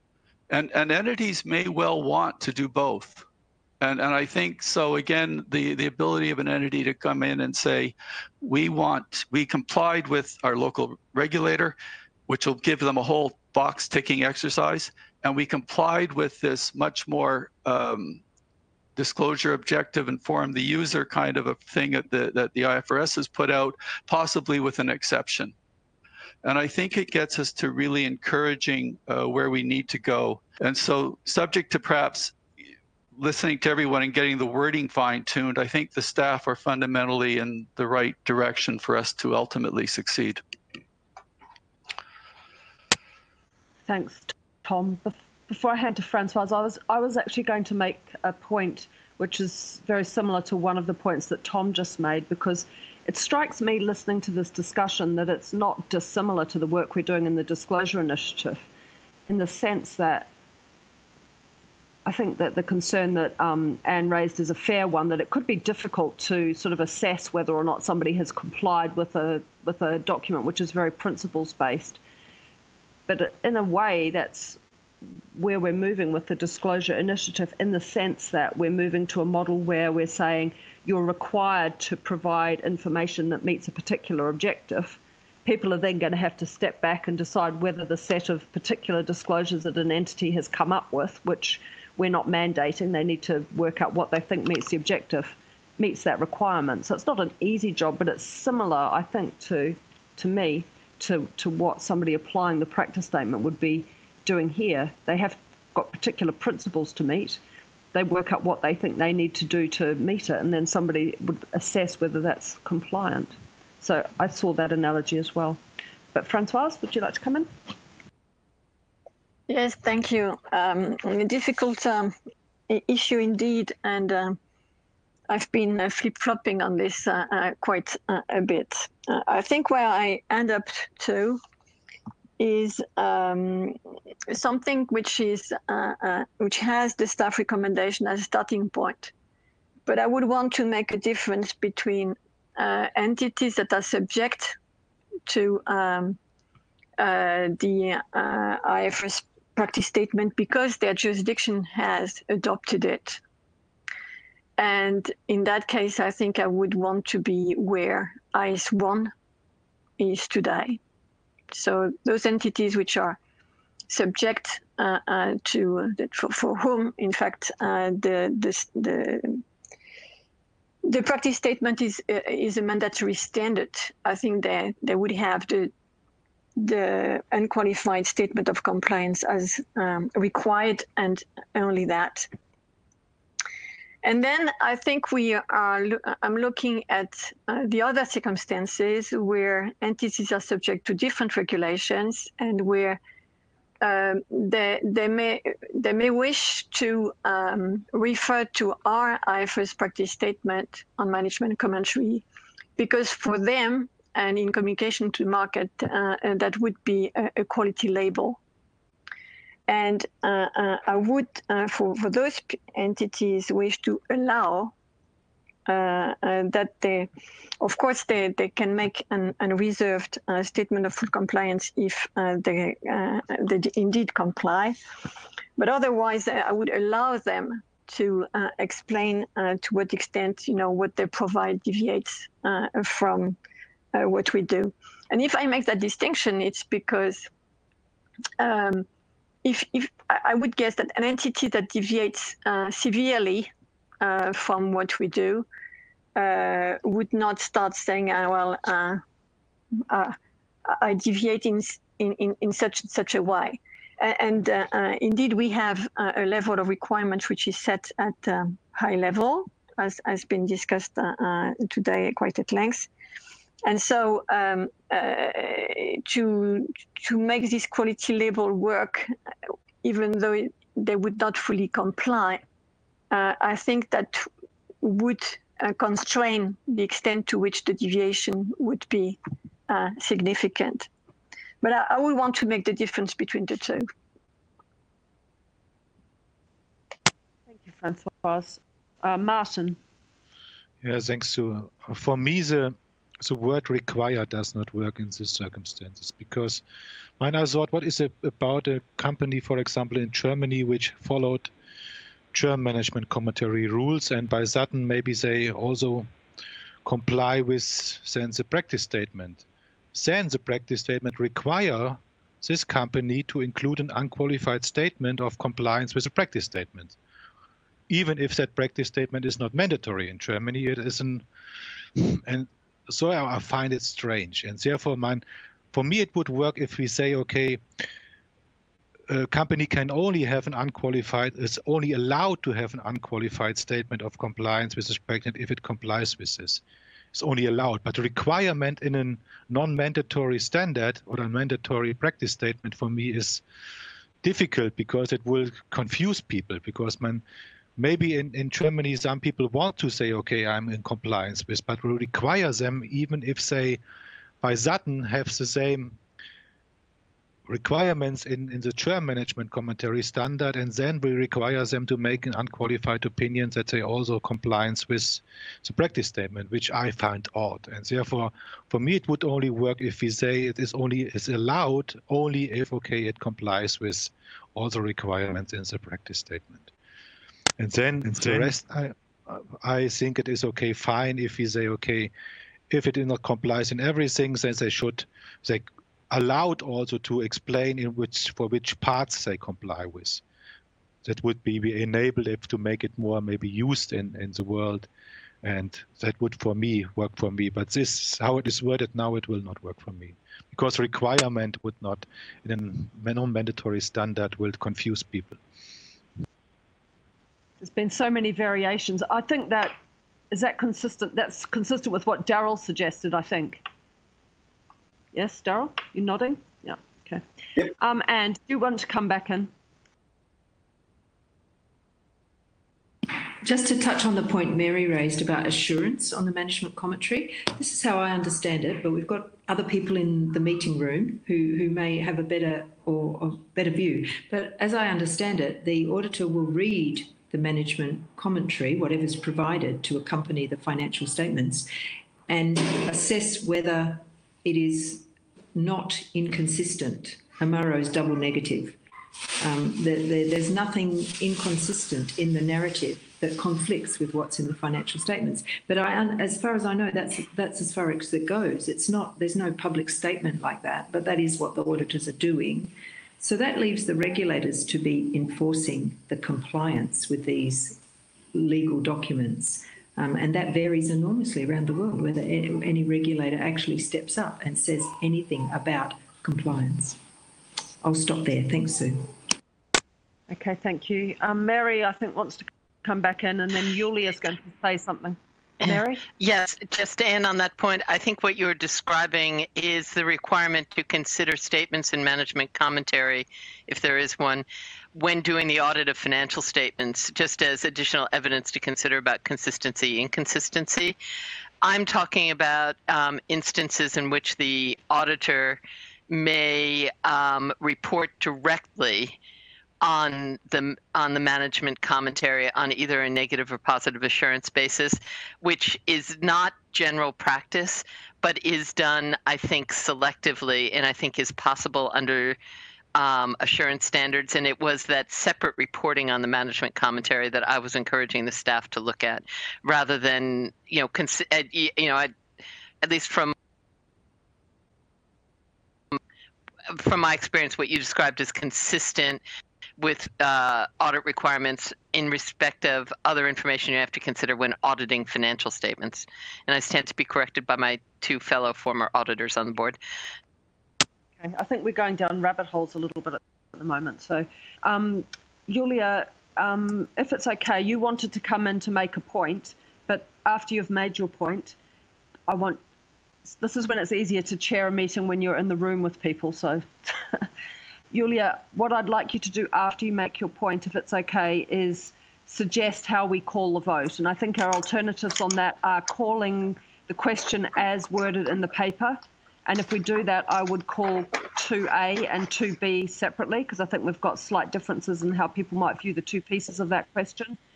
And entities may well want to do both. And I think so, again, the ability of an entity to come in and say, we complied with our local regulator, which will give them a whole box ticking exercise. And we complied with this much more disclosure objective, inform the user kind of a thing that the IFRS has put out, possibly with an exception. And I think it gets us to really encouraging where we need to go. And so subject to perhaps listening to everyone and getting the wording fine-tuned, I think the staff are fundamentally in the right direction for us to ultimately succeed. Thanks, Tom. Before I hand to Francoise, I was actually going to make a point which is very similar to one of the points that Tom just made, because it strikes me listening to this discussion that it's not dissimilar to the work we're doing in the Disclosure Initiative, in the sense that I think that the concern that Anne raised is a fair one, that it could be difficult to sort of assess whether or not somebody has complied with a document which is very principles-based. But in a way, that's where we're moving with the Disclosure Initiative, in the sense that we're moving to a model where we're saying you're required to provide information that meets a particular objective. People are then going to have to step back and decide whether the set of particular disclosures that an entity has come up with, which we're not mandating, they need to work out what they think meets the objective, meets that requirement. So it's not an easy job, but it's similar, I think, to what somebody applying the practice statement would be doing here. They have got particular principles to meet. They work out what they think they need to do to meet it, and then somebody would assess whether that's compliant. So I saw that analogy as well. But Francoise, would you like to come in? Yes, thank you. A difficult issue indeed, and I've been flip-flopping on this quite a bit. I think where I end up to is something which is which has the staff recommendation as a starting point, but I would want to make a difference between entities that are subject to the IFRS practice statement because their jurisdiction has adopted it. And in that case, I think I would want to be where IS1 is today. So those entities which are subject to, for whom, in fact, the practice statement is a mandatory standard, I think they would have the unqualified statement of compliance as required, and only that. And then I think I'm looking at the other circumstances where entities are subject to different regulations, and where they may wish to refer to our IFRS practice statement on management commentary, because for them, and in communication to the market, that would be a quality label. And I would, for those entities, wish to allow that they, of course, they can make an unreserved statement of full compliance if they indeed comply. But otherwise, I would allow them to explain to what extent, what they provide deviates from what we do. And if I make that distinction, it's because if I would guess that an entity that deviates severely from what we do would not start saying, I deviate in such a way. And indeed, we have a level of requirements which is set at high level, as has been discussed today quite at length. And so to make this quality label work, even though they would not fully comply, I think that would constrain the extent to which the deviation would be significant. But I would want to make the difference between the two. Thank you, Francoise. Martin. Yeah, thanks, Sue. For me, the the word require does not work in these circumstances, because when I thought, what is it about a company, for example, in Germany, which followed German management commentary rules, and by that maybe they also comply with then the practice statement. Then the practice statement require this company to include an unqualified statement of compliance with the practice statement. Even if that practice statement is not mandatory in Germany, it is an, and so I find it strange. And therefore, for me, it would work if we say, okay, a company can only have an unqualified, is only allowed to have an unqualified statement of compliance with this practice if it complies with this. It's only allowed, but the requirement in a non-mandatory standard or a mandatory practice statement for me is difficult, because it will confuse people, because maybe in Germany, some people want to say, okay, I'm in compliance with, but will require them, even if they by Sutton have the same requirements in the German management commentary standard, and then we require them to make an unqualified opinion that they also compliance with the practice statement, which I find odd. And therefore, for me, it would only work if we say it is allowed only if, okay, it complies with all the requirements in the practice statement. And then the rest, I think it is okay, fine, if we say, okay, if it not complies in everything, then they allowed also to explain for which parts they comply with. That would be enabled if to make it more maybe used in the world, and that would for me work for me. But this, how it is worded now, it will not work for me, because requirement would not, in a non-mandatory standard, will confuse people. There's been so many variations. I think is that consistent? That's consistent with what Daryl suggested, I think. Yes, Daryl, you're nodding? Yeah, okay. Yep. And do you want to come back in? Just to touch on the point Mary raised about assurance on the management commentary, this is how I understand it, but we've got other people in the meeting room who may have a better view. But as I understand it, the auditor will read the management commentary, whatever's provided to accompany the financial statements, and assess whether it is not inconsistent. Amaro double negative. There's nothing inconsistent in the narrative that conflicts with what's in the financial statements. But as far as I know, that's as far as it goes. It's not. There's no public statement like that, but that is what the auditors are doing. So that leaves the regulators to be enforcing the compliance with these legal documents. And that varies enormously around the world, whether any regulator actually steps up and says anything about compliance. I'll stop there. Thanks, Sue. Okay, thank you. Mary, I think, wants to come back in, and then Julia's going to say something. Mary? Yes, just to end on that point, I think what you're describing is the requirement to consider statements in management commentary, if there is one, when doing the audit of financial statements, just as additional evidence to consider about consistency, inconsistency. I'm talking about instances in which the auditor may report directly on the management commentary on either a negative or positive assurance basis, which is not general practice, but is done, I think, selectively, and I think is possible under assurance standards. And it was that separate reporting on the management commentary that I was encouraging the staff to look at, rather than, at least from my experience, what you described as consistent with audit requirements in respect of other information you have to consider when auditing financial statements. And I stand to be corrected by my two fellow former auditors on the board. Okay, I think we're going down rabbit holes a little bit at the moment. So, Julia, if it's okay, you wanted to come in to make a point, but after you've made your point, this is when it's easier to chair a meeting when you're in the room with people. So, Julia, what I'd like you to do after you make your point, if it's okay, is suggest how we call the vote. And I think our alternatives on that are calling the question as worded in the paper. And if we do that, I would call 2A and 2B separately, because I think we've got slight differences in how people might view the two pieces of that question.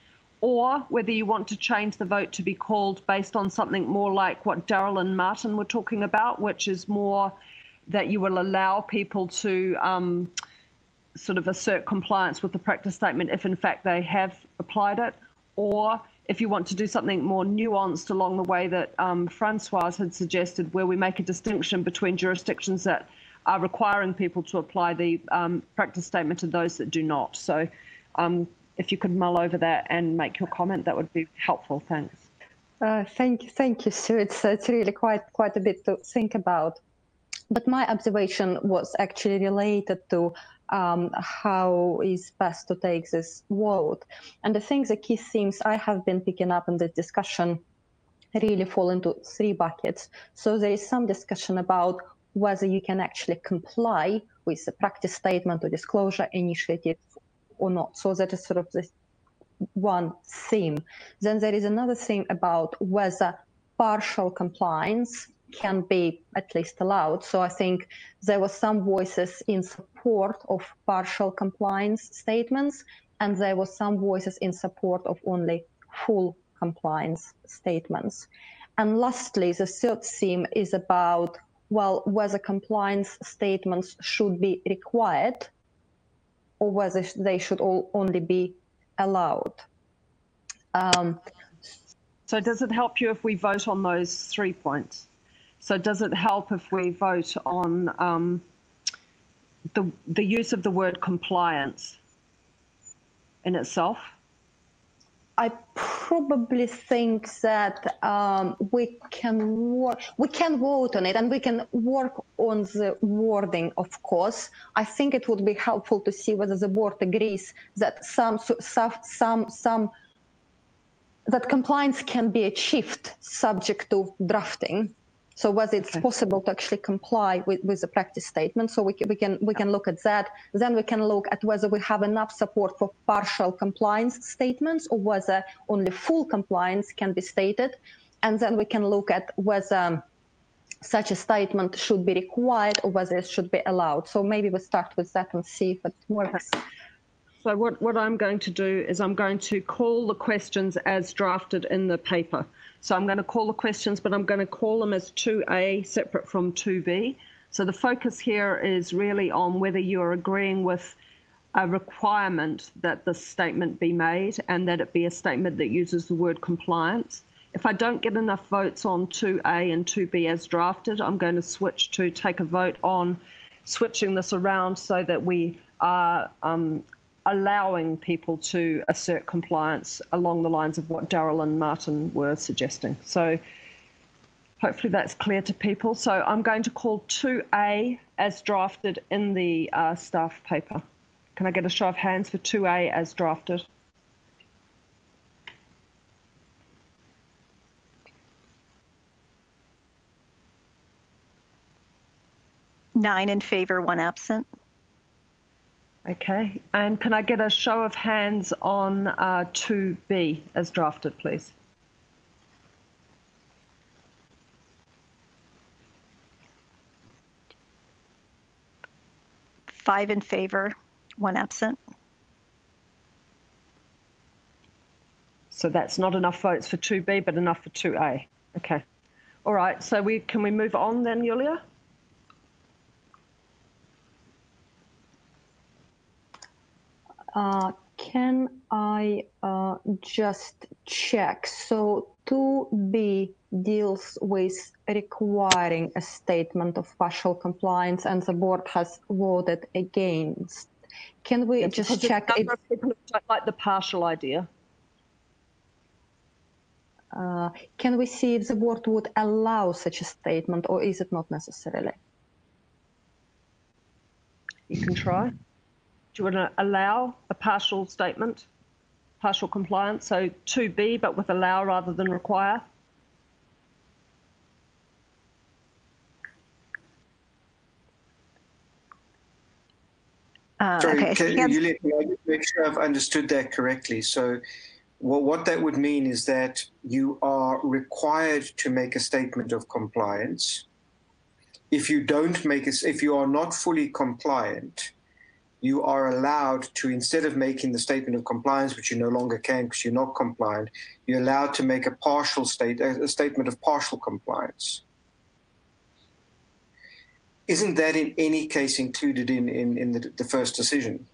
or whether you want to change the vote to be called based on something more like what Daryl and Martin were talking about, which is more that you will allow people to sort of assert compliance with the practice statement if in fact they have applied it, or if you want to do something more nuanced along the way that Francoise had suggested, where we make a distinction between jurisdictions that are requiring people to apply the practice statement and those that do not. So if you could mull over that and make your comment, that would be helpful. Thanks. Thank you, Sue. It's really quite a bit to think about. But my observation was actually related to how is best to take this vote. And I think the key themes I have been picking up in this discussion really fall into three buckets. So there is some discussion about whether you can actually comply with the practice statement or disclosure initiative or not. So that is sort of this one theme. Then there is another theme about whether partial compliance can be at least allowed. So I think there were some voices in support of partial compliance statements, and there were some voices in support of only full compliance statements. And lastly, the third theme is about, well, whether compliance statements should be required or whether they should all only be allowed. So does it help you if we vote on those 3 points? So does it help if we vote on the use of the word compliance in itself? I probably think that we can vote on it, and we can work on the wording, of course. I think it would be helpful to see whether the board agrees that that compliance can be achieved subject to drafting. So whether it's possible to actually comply with the practice statement. So we can look at that. Then we can look at whether we have enough support for partial compliance statements or whether only full compliance can be stated. And then we can look at whether such a statement should be required or whether it should be allowed. So maybe we start with that and see if it works. So what I'm going to do is I'm going to call the questions as drafted in the paper. So I'm going to call the questions, but I'm going to call them as 2A separate from 2B. So the focus here is really on whether you're agreeing with a requirement that the statement be made and that it be a statement that uses the word compliance. If I don't get enough votes on 2A and 2B as drafted, I'm going to switch to take a vote on switching this around so that we are allowing people to assert compliance along the lines of what Daryl and Martin were suggesting. So hopefully that's clear to people. So I'm going to call 2A as drafted in the staff paper. Can I get a show of hands for 2A as drafted? Nine in favor, 1 absent. Okay, and can I get a show of hands on 2B as drafted, please? Five in favor, 1 absent. So that's not enough votes for 2B, but enough for 2A. Okay. All right, so can we move on then, Yulia? Can I just check? So 2B deals with requiring a statement of partial compliance, and the board has voted against. Can we just check? A number of people don't like the partial idea. Can we see if the board would allow such a statement, or is it not necessarily? You can try. Do you want to allow a partial statement, partial compliance? So 2B, but with allow rather than require? Sorry, okay. Yulia, can I just make sure I've understood that correctly? So what that would mean is that you are required to make a statement of compliance. If you don't make it, if you are not fully compliant, you are allowed to, instead of making the statement of compliance, which you no longer can because you're not compliant, you're allowed to make a statement of partial compliance. Isn't that in any case included in the first decision?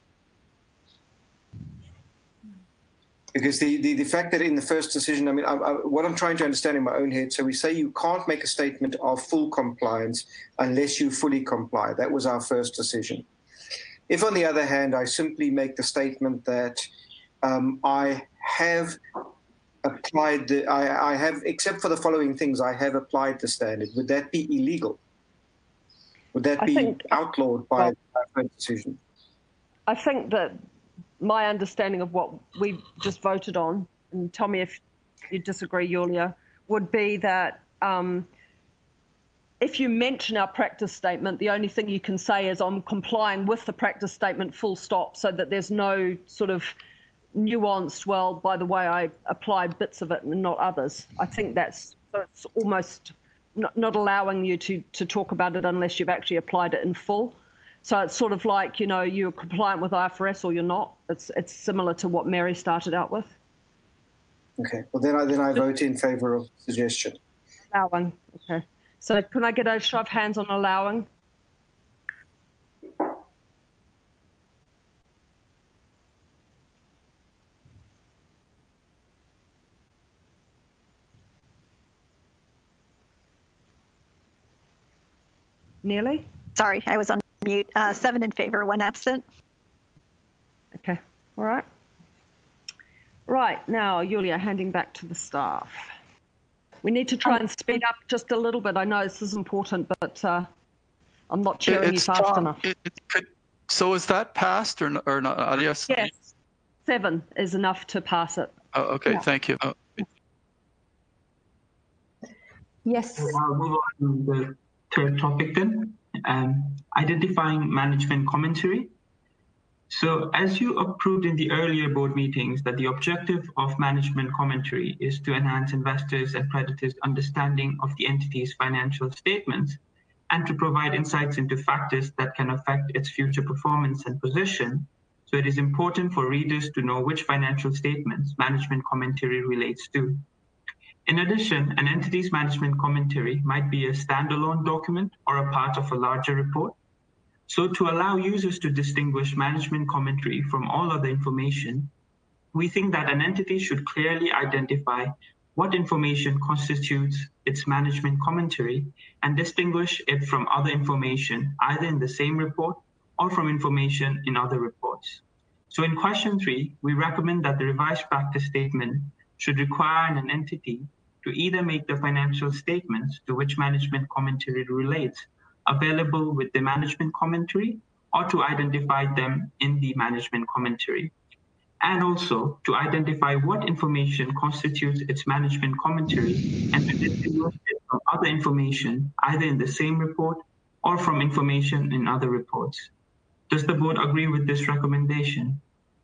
Because the fact that in the first decision, I mean, what I'm trying to understand in my own head, so we say you can't make a statement of full compliance unless you fully comply. That was our first decision. If, on the other hand, I simply make the statement that I have applied, I have, except for the following things, I have applied the standard, would that be illegal? Would that be outlawed by our first decision? I think that my understanding of what we just voted on, and tell me if you disagree, Yulia, would be that if you mention our practice statement, the only thing you can say is I'm complying with the practice statement full stop, so that there's no sort of nuanced, well, by the way, I applied bits of it and not others. I think that's it's almost not allowing you to talk about it unless you've actually applied it in full. So it's sort of like, you know, you're compliant with IFRS or you're not. It's similar to what Mary started out with. Okay, well then I vote in favour of the suggestion. Allowing, okay. So can I get a show of hands on allowing? Nearly? Sorry, I was on mute. 7 in favor, 1 absent. Okay, all right. Right, now, Yulia, handing back to the staff. We need to try and speed up just a little bit. I know this is important, but I'm not cheering you fast enough. So is that passed or not? Yes. Yes, 7 is enough to pass it. Oh, okay, yeah. Thank you. Oh. Yes. I'll move on to the third topic then, identifying management commentary. So as you approved in the earlier board meetings that the objective of management commentary is to enhance investors' and creditors' understanding of the entity's financial statements and to provide insights into factors that can affect its future performance and position. So it is important for readers to know which financial statements management commentary relates to. In addition, an entity's management commentary might be a standalone document or a part of a larger report. So to allow users to distinguish management commentary from all other information, we think that an entity should clearly identify what information constitutes its management commentary and distinguish it from other information, either in the same report or from information in other reports. So in question 3, we recommend that the revised practice statement should require an entity to either make the financial statements to which management commentary relates available with the management commentary or to identify them in the management commentary, and also to identify what information constitutes its management commentary and to distinguish it from other information either in the same report or from information in other reports. Does the board agree with this recommendation?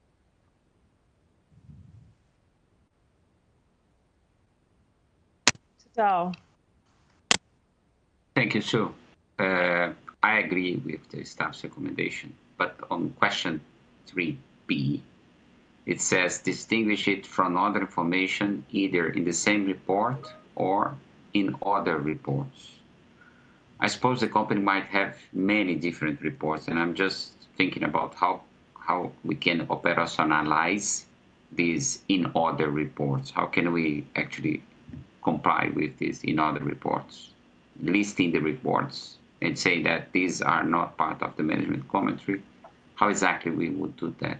So. Thank you, Sue. I agree with the staff's recommendation, but on question 3B, it says distinguish it from other information either in the same report or in other reports. I suppose the company might have many different reports, and I'm just thinking about how we can operationalize these in other reports. How can we actually comply with this in other reports? Listing the reports and say that these are not part of the management commentary. How exactly we would do that?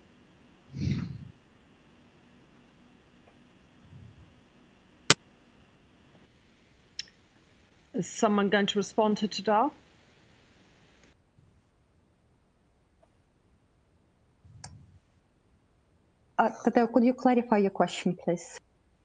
Is someone going to respond to Tadal? Tadal, could you clarify your question, please?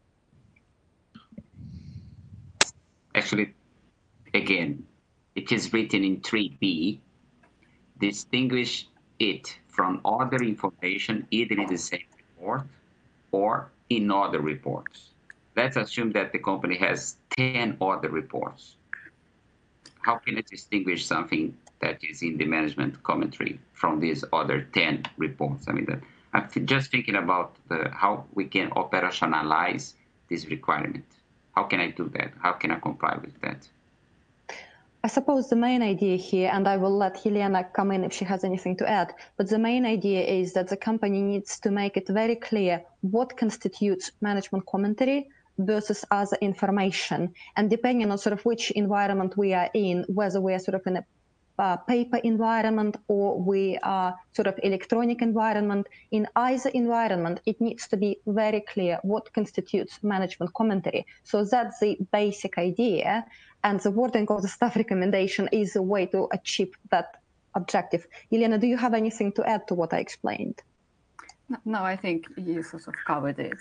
Actually, again, it is written in 3B, distinguish it from other information either in the same report or in other reports. Let's assume that the company has 10 other reports. How can it distinguish something that is in the management commentary from these other 10 reports. I mean, I'm just thinking about how we can operationalize this requirement. How can I do that? How can I comply with that? I suppose the main idea here, and I will let Helena come in if she has anything to add, but the main idea is that the company needs to make it very clear what constitutes management commentary versus other information. And depending on sort of which environment we are in, whether we are sort of in a paper environment or we are sort of electronic environment, in either environment, it needs to be very clear what constitutes management commentary. So that's the basic idea. And the wording of the staff recommendation is a way to achieve that objective. Elena, do you have anything to add to what I explained? No, I think you sort of covered it.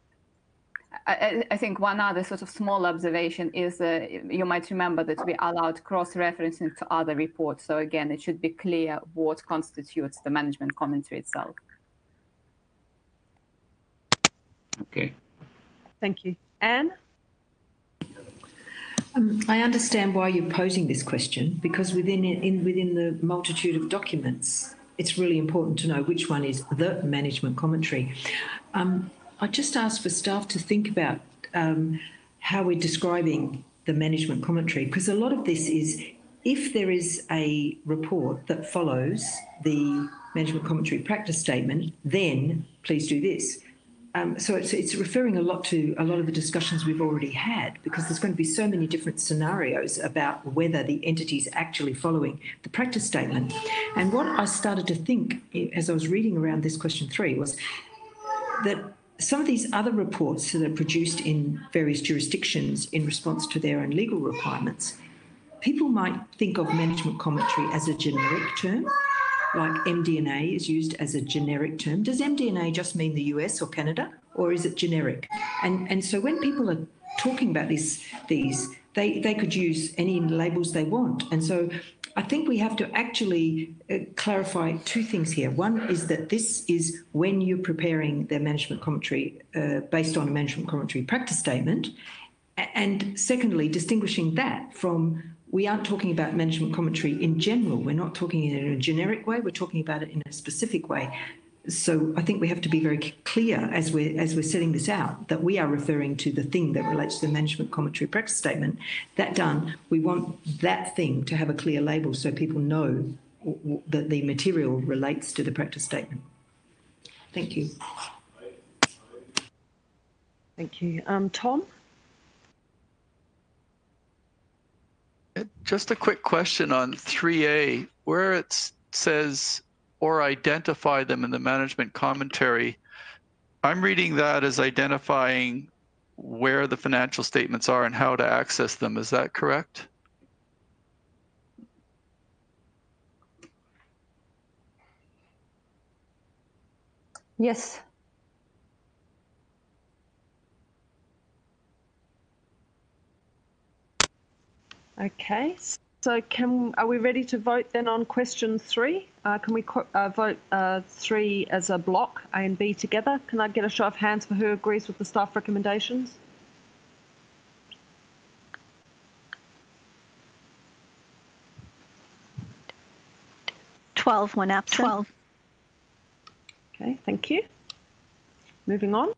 I think one other sort of small observation is you might remember that we allowed cross-referencing to other reports. So again, it should be clear what constitutes the management commentary itself. Okay. Thank you. Anne? I understand why you're posing this question, because within the multitude of documents, it's really important to know which one is the management commentary. I just ask for staff to think about how we're describing the management commentary, because a lot of this is, if there is a report that follows the management commentary practice statement, then please do this. So it's referring a lot to a lot of the discussions we've already had, because there's going to be so many different scenarios about whether the entity is actually following the practice statement. And what I started to think as I was reading around this question 3 was that some of these other reports that are produced in various jurisdictions in response to their own legal requirements, people might think of management commentary as a generic term, like MD&A is used as a generic term. Does MD&A just mean the US or Canada, or is it generic? And so when people are talking about these, they could use any labels they want. And so I think we have to actually clarify 2 things here. One is that this is when you're preparing the management commentary based on a management commentary practice statement. And secondly, distinguishing that from, we aren't talking about management commentary in general. We're not talking in a generic way. We're talking about it in a specific way. So I think we have to be very clear as we're setting this out that we are referring to the thing that relates to the management commentary practice statement. That done, we want that thing to have a clear label so people know that the material relates to the practice statement. Thank you. Thank you. Tom? Just a quick question on 3A, where it says or identify them in the management commentary. I'm reading that as identifying where the financial statements are and how to access them. Is that correct? Yes. Okay, so are we ready to vote then on question 3? Can we vote 3 as a block, A and B together? Can I get a show of hands for who agrees with the staff recommendations? One absent. 12. Okay, thank you. Moving on.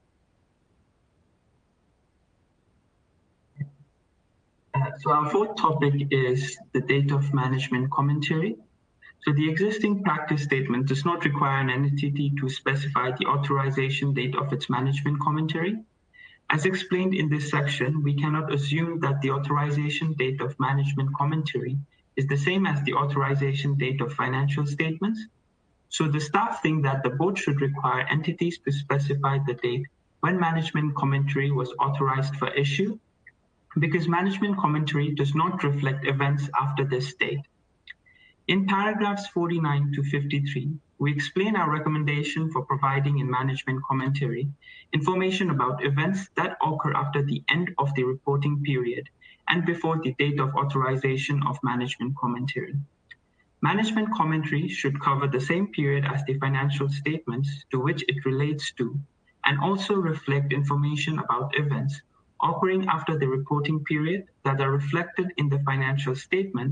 So our 4th topic is the date of management commentary. So the existing practice statement does not require an entity to specify the authorization date of its management commentary. As explained in this section, we cannot assume that the authorization date of management commentary is the same as the authorization date of financial statements. So the staff think that the board should require entities to specify the date when management commentary was authorized for issue, because management commentary does not reflect events after this date. In paragraphs 49 to 53, we explain our recommendation for providing in management commentary information about events that occur after the end of the reporting period and before the date of authorization of management commentary. Management commentary should cover the same period as the financial statements to which it relates to, and also reflect information about events occurring after the reporting period that are reflected in the financial statements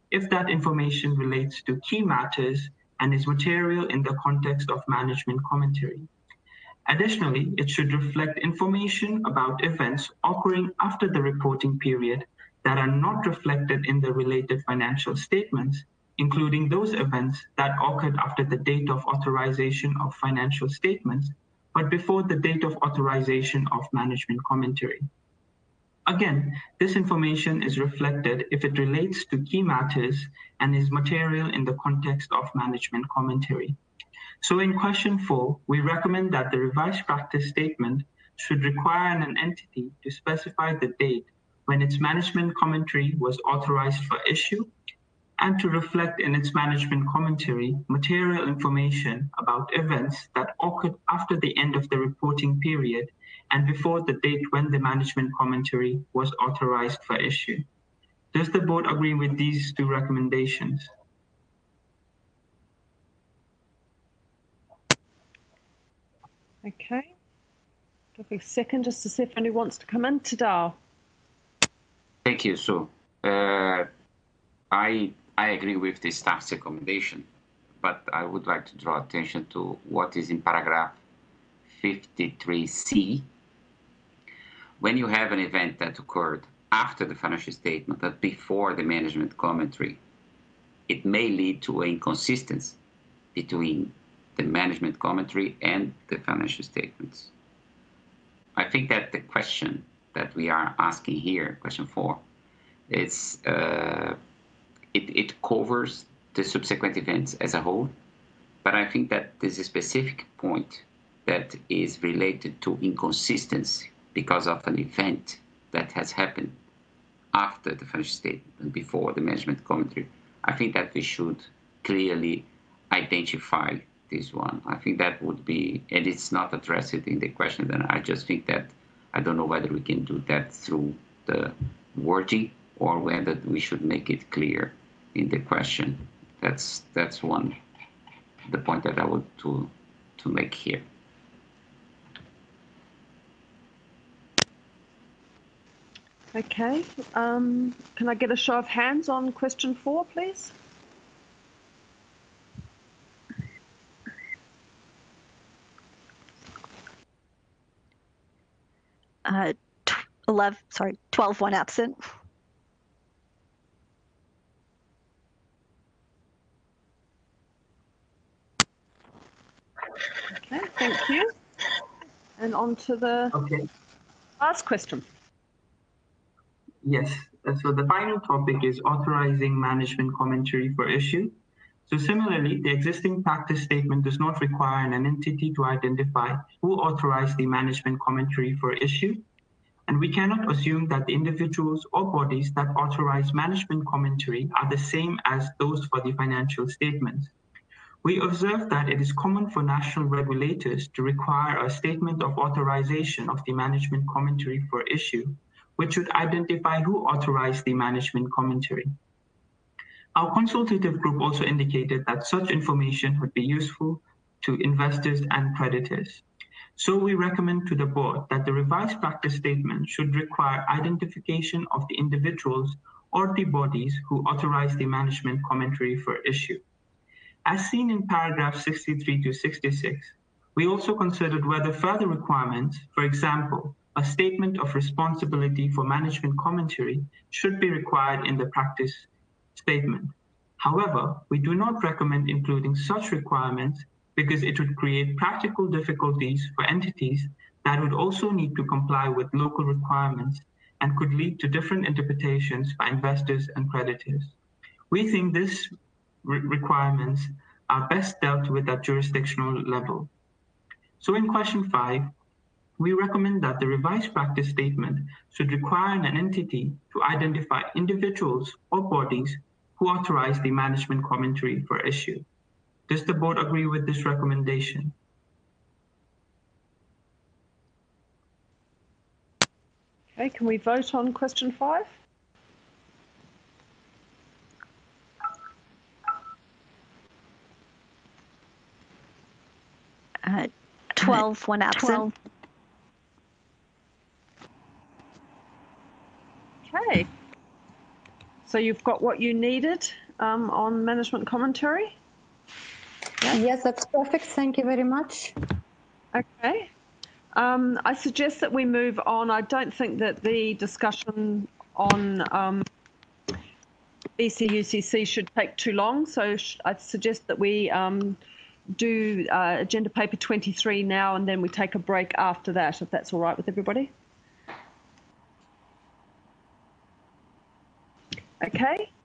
if that information relates to key matters and is material in the context of management commentary. Additionally, it should reflect information about events occurring after the reporting period that are not reflected in the related financial statements, including those events that occurred after the date of authorization of financial statements, but before the date of authorization of management commentary. Again, this information is reflected if it relates to key matters and is material in the context of management commentary. So in question 4, we recommend that the revised practice statement should require an entity to specify the date when its management commentary was authorized for issue and to reflect in its management commentary material information about events that occurred after the end of the reporting period and before the date when the management commentary was authorized for issue. Does the board agree with these two recommendations? Okay. Give me a second just to see if anyone wants to come in. Tadao. Thank you, Sue. I agree with the staff's recommendation, but I would like to draw attention to what is in paragraph 53C. When you have an event that occurred after the financial statement but before the management commentary, it may lead to an inconsistency between the management commentary and the financial statements. I think that the question that we are asking here, question 4, is it covers the subsequent events as a whole, but I think that there's a specific point that is related to inconsistency because of an event that has happened after the financial statement and before the management commentary. I think that we should clearly identify this one. I think that would be, and it's not addressed in the question, then I just think that, I don't know whether we can do that through the wording or whether we should make it clear in the question. That's one, the point that I would to make here. Okay. Can I get a show of hands on question 4, please? Uh, 12, 1 absent. Okay, thank you. And on to the last question. Yes, so the final topic is authorizing management commentary for issue. So similarly, the existing practice statement does not require an entity to identify who authorized the management commentary for issue. And we cannot assume that the individuals or bodies that authorize management commentary are the same as those for the financial statements. We observe that it is common for national regulators to require a statement of authorization of the management commentary for issue, which should identify who authorized the management commentary. Our consultative group also indicated that such information would be useful to investors and creditors. So we recommend to the board that the revised practice statement should require identification of the individuals or the bodies who authorize the management commentary for issue. As seen in paragraph 63 to 66, we also considered whether further requirements, for example, a statement of responsibility for management commentary, should be required in the practice statement. However, we do not recommend including such requirements because it would create practical difficulties for entities that would also need to comply with local requirements and could lead to different interpretations by investors and creditors. We think these requirements are best dealt with at jurisdictional level. So in question 5, we recommend that the revised practice statement should require an entity to identify individuals or bodies who authorize the management commentary for issue. Does the board agree with this recommendation? Okay, can we vote on question 5? Uh, 12, 1 absent. Okay. So you've got what you needed on management commentary? Yeah. Yes, that's perfect. Thank you very much. Okay. I suggest that we move on. I don't think that the discussion on ECUCC should take too long, so I suggest that we do agenda paper 23 now, and then we take a break after that, if that's all right with everybody. Okay.